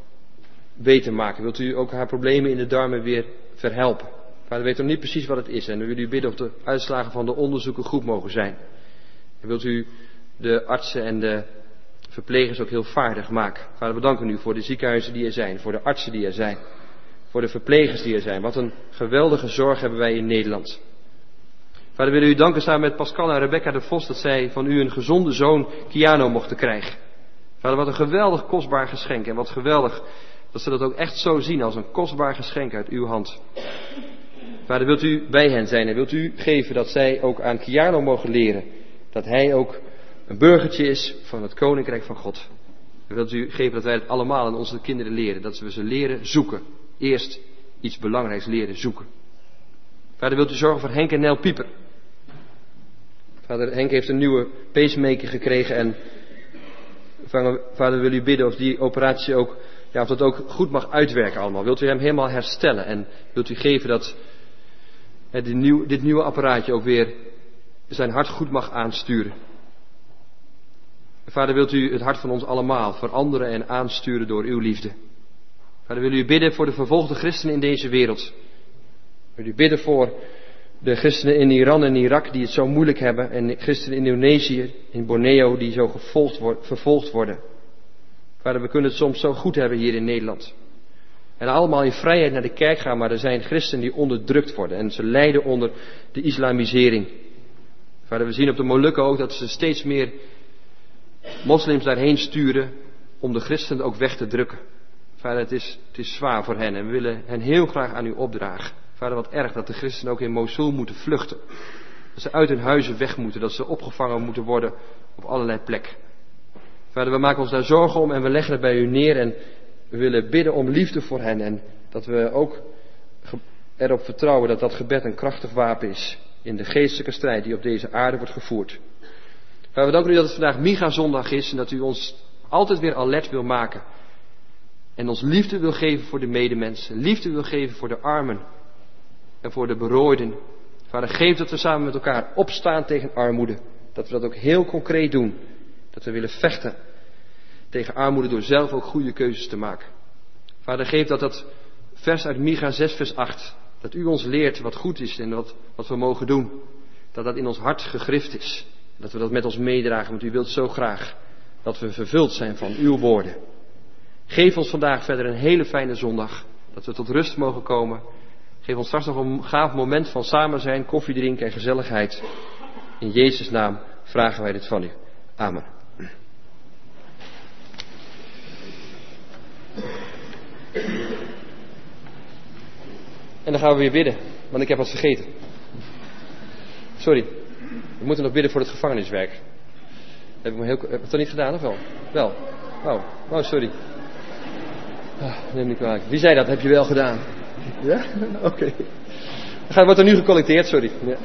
beter maken? Wilt u ook haar problemen in de darmen weer verhelpen? Vader, we weten nog niet precies wat het is. En we willen u bidden of de uitslagen van de onderzoeken goed mogen zijn. En wilt u de artsen en de verplegers ook heel vaardig maken. Vader, we danken u voor de ziekenhuizen die er zijn. Voor de artsen die er zijn. Voor de verplegers die er zijn. Wat een geweldige zorg hebben wij in Nederland. Vader, we willen u danken samen met Pascal en Rebecca de Vos dat zij van u een gezonde zoon Kiano mochten krijgen. Vader, wat een geweldig kostbaar geschenk. En wat geweldig dat ze dat ook echt zo zien als een kostbaar geschenk uit uw hand. Vader, wilt u bij hen zijn en wilt u geven dat zij ook aan Kiano mogen leren. Dat hij ook een burgertje is van het Koninkrijk van God. En wilt u geven dat wij het allemaal aan onze kinderen leren. Dat we ze leren zoeken. Eerst iets belangrijks leren zoeken. Vader, wilt u zorgen voor Henk en Nel Pieper. Vader, Henk heeft een nieuwe pacemaker gekregen. En Vader, wil u bidden of die operatie ook, ja, of dat ook goed mag uitwerken allemaal. Wilt u hem helemaal herstellen. En wilt u geven dat hè, dit, nieuw, dit nieuwe apparaatje ook weer zijn hart goed mag aansturen. Vader, wilt u het hart van ons allemaal veranderen en aansturen door uw liefde. Vader, wil u bidden voor de vervolgde christenen in deze wereld. Wil u bidden voor De christenen in Iran en Irak die het zo moeilijk hebben. En christenen in Indonesië, in Borneo die zo gevolgd worden, vervolgd worden. Vader, we kunnen het soms zo goed hebben hier in Nederland. En allemaal in vrijheid naar de kerk gaan, maar er zijn christenen die onderdrukt worden. En ze lijden onder de islamisering. Vader, we zien op de Molukken ook dat ze steeds meer moslims daarheen sturen om de christenen ook weg te drukken. Vader, het is, het is zwaar voor hen en we willen hen heel graag aan u opdragen. Vader, wat erg dat de christenen ook in Mosul moeten vluchten. Dat ze uit hun huizen weg moeten, dat ze opgevangen moeten worden op allerlei plekken. Vader, we maken ons daar zorgen om en we leggen het bij u neer en we willen bidden om liefde voor hen. En dat we ook erop vertrouwen dat dat gebed een krachtig wapen is in de geestelijke strijd die op deze aarde wordt gevoerd. Vader, we danken u dat het vandaag Micha-zondag is en dat u ons altijd weer alert wil maken. En ons liefde wil geven voor de medemensen, liefde wil geven voor de armen en voor de berooiden. Vader, geef dat we samen met elkaar opstaan tegen armoede. Dat we dat ook heel concreet doen. Dat we willen vechten tegen armoede door zelf ook goede keuzes te maken. Vader, geef dat dat vers uit Micha zes vers acht, dat u ons leert wat goed is en wat, wat we mogen doen. Dat dat in ons hart gegrift is. Dat we dat met ons meedragen, want u wilt zo graag dat we vervuld zijn van uw woorden. Geef ons vandaag verder een hele fijne zondag. Dat we tot rust mogen komen. Geef ons straks nog een gaaf moment van samen zijn, koffie drinken en gezelligheid. In Jezus' naam vragen wij dit van u. Amen. En dan gaan we weer bidden, want ik heb wat vergeten. Sorry, we moeten nog bidden voor het gevangeniswerk. Heb ik me heel, heb ik dat niet gedaan of wel? Wel. Oh, oh sorry. Ah, neem niet kwalijk. Wie zei dat? Heb je wel gedaan? Ja? Oké. Okay. Dan wordt er nu gecollecteerd, sorry. Ja.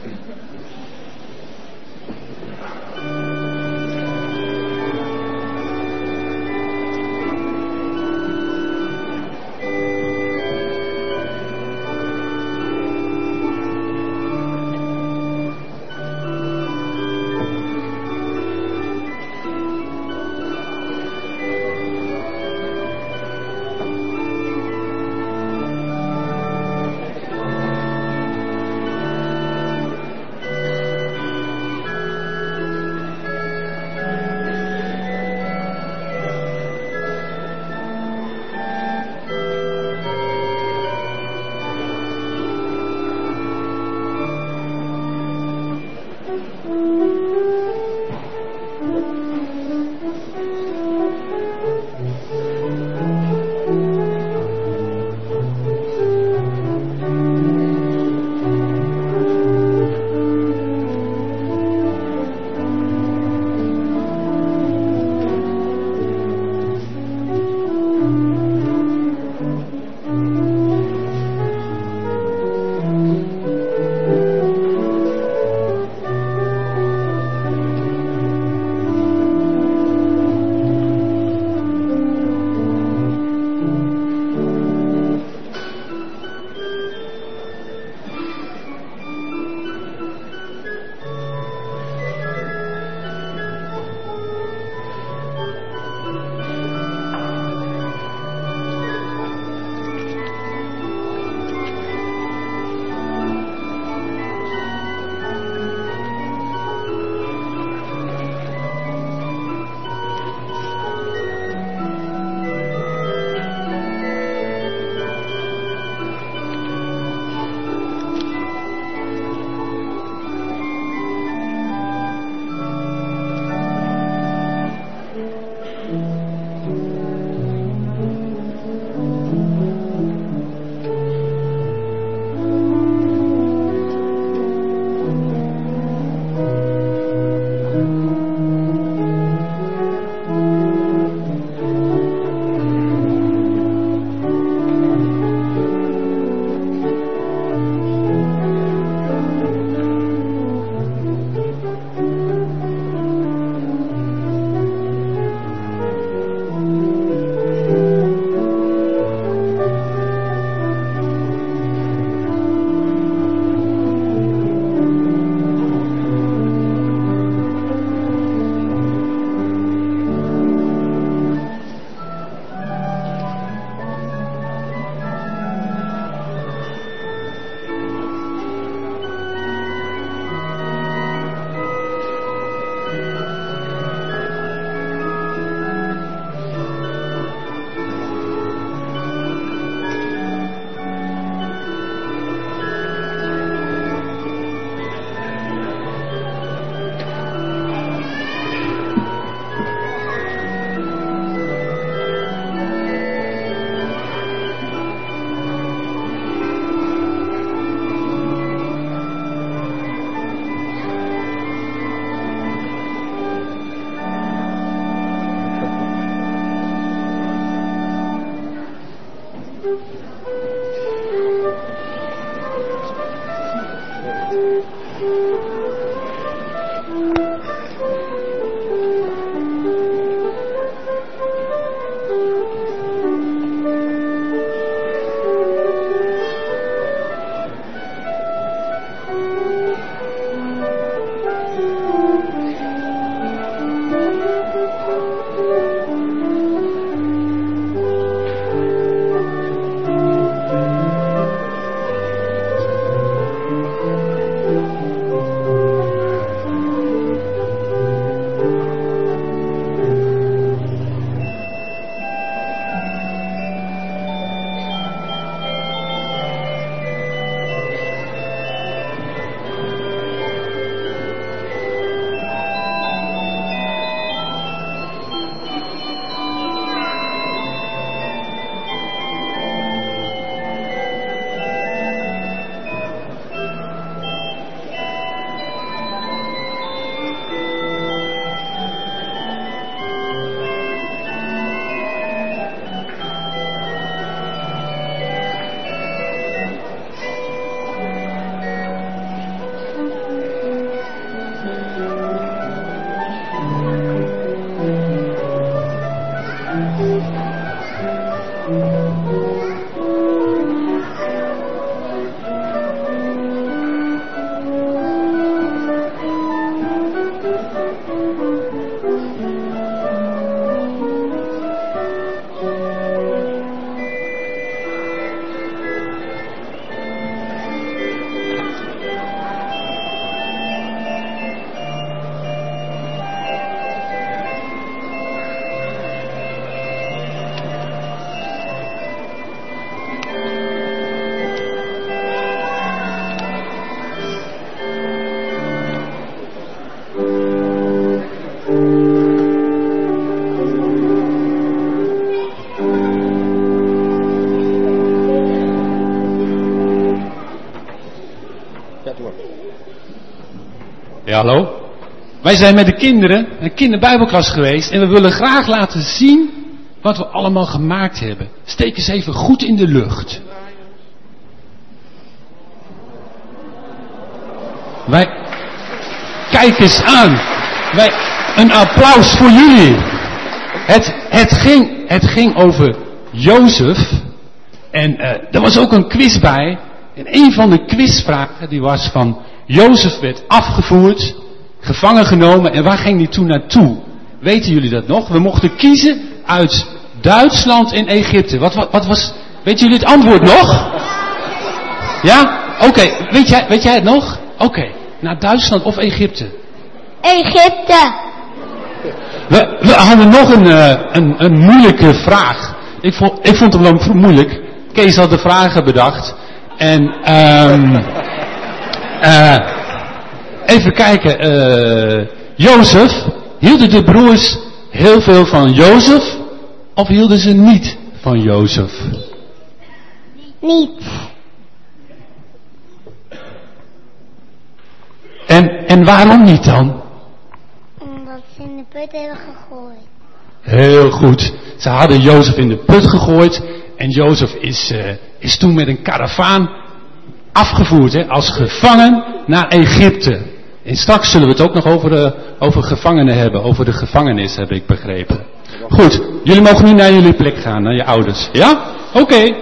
Ja, hallo? Wij zijn met de kinderen een kinderbijbelklas geweest en we willen graag laten zien wat we allemaal gemaakt hebben. Steek eens even goed in de lucht. Wij, kijk eens aan. Wij, een applaus voor jullie. Het, het, ging, het ging over Jozef. En uh, er was ook een quiz bij. En een van de quizvragen die was van... Jozef werd afgevoerd, gevangen genomen. En waar ging hij toen naartoe? Weten jullie dat nog? We mochten kiezen uit Duitsland en Egypte. Wat, wat, wat was... Weet jullie het antwoord nog? Ja? Oké. Okay. Weet, jij, weet jij het nog? Oké. Okay. Naar Duitsland of Egypte? Egypte. We, we hadden nog een, uh, een, een moeilijke vraag. Ik vond, ik vond hem wel moeilijk. Kees had de vragen bedacht. En um, uh, even kijken. Uh, Jozef, hielden de broers heel veel van Jozef? Of hielden ze niet van Jozef? Niet. En, en waarom niet dan? Omdat ze in de put hebben gegooid. Heel goed. Ze hadden Jozef in de put gegooid. En Jozef is, uh, is toen met een karavaan afgevoerd. Hè, als gevangen naar Egypte. En straks zullen we het ook nog over, de, over gevangenen hebben. Over de gevangenis, heb ik begrepen. Goed. Jullie mogen nu naar jullie plek gaan. Naar je ouders. Ja? Oké. Okay.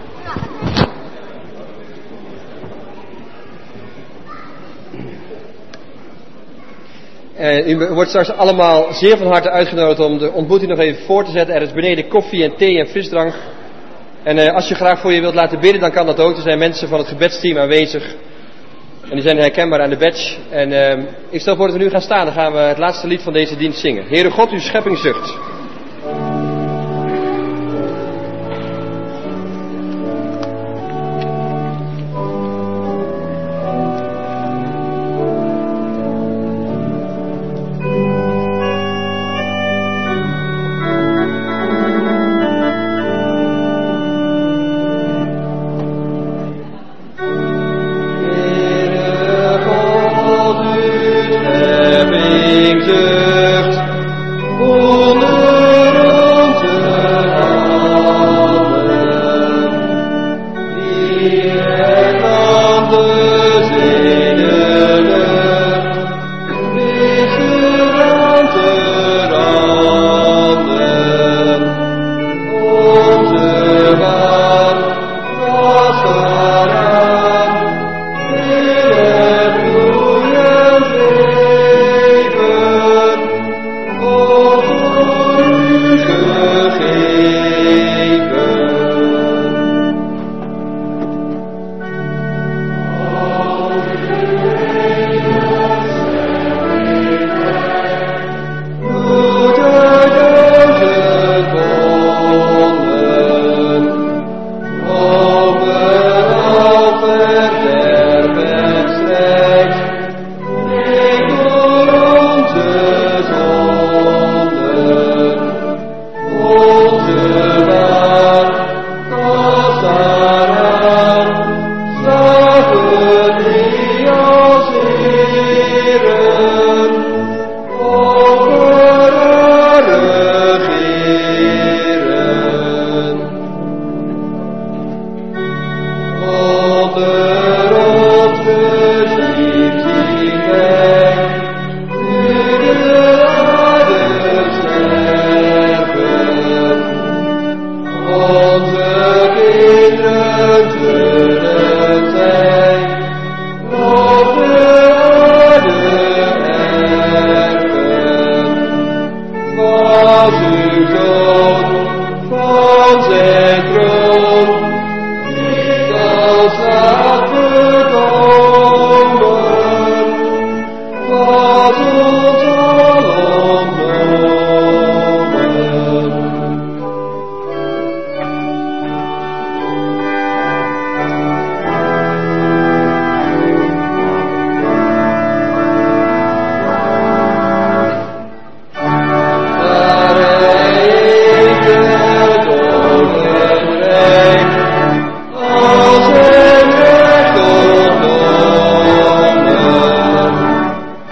Uh, u wordt straks allemaal zeer van harte uitgenodigd om de ontmoeting nog even voor te zetten. Er is beneden koffie en thee en frisdrank. En uh, als je graag voor je wilt laten bidden, dan kan dat ook. Er zijn mensen van het gebedsteam aanwezig. En die zijn herkenbaar aan de badge. En uh, ik stel voor dat we nu gaan staan. Dan gaan we het laatste lied van deze dienst zingen. Heere God, uw schepping zucht.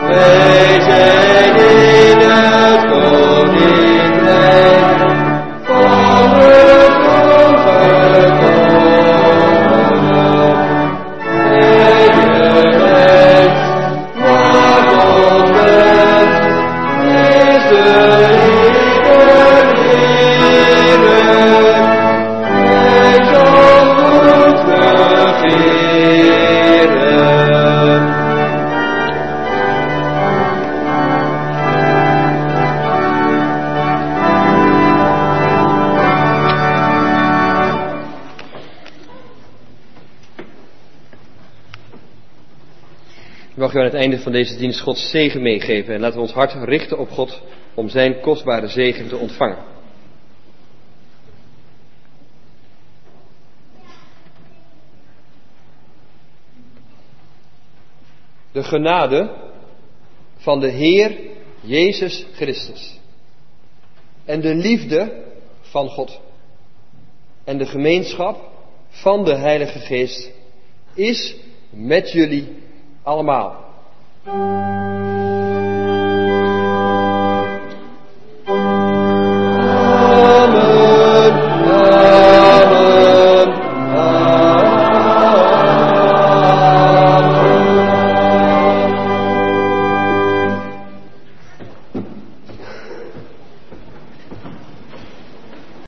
Wij zijn in het koninkrijk van het overkomen. Vrijheid, waar God bent, is de mag u aan het einde van deze dienst Gods zegen meegeven en laten we ons hart richten op God om zijn kostbare zegen te ontvangen. De genade van de Heer Jezus Christus en de liefde van God en de gemeenschap van de Heilige Geest is met jullie allemaal.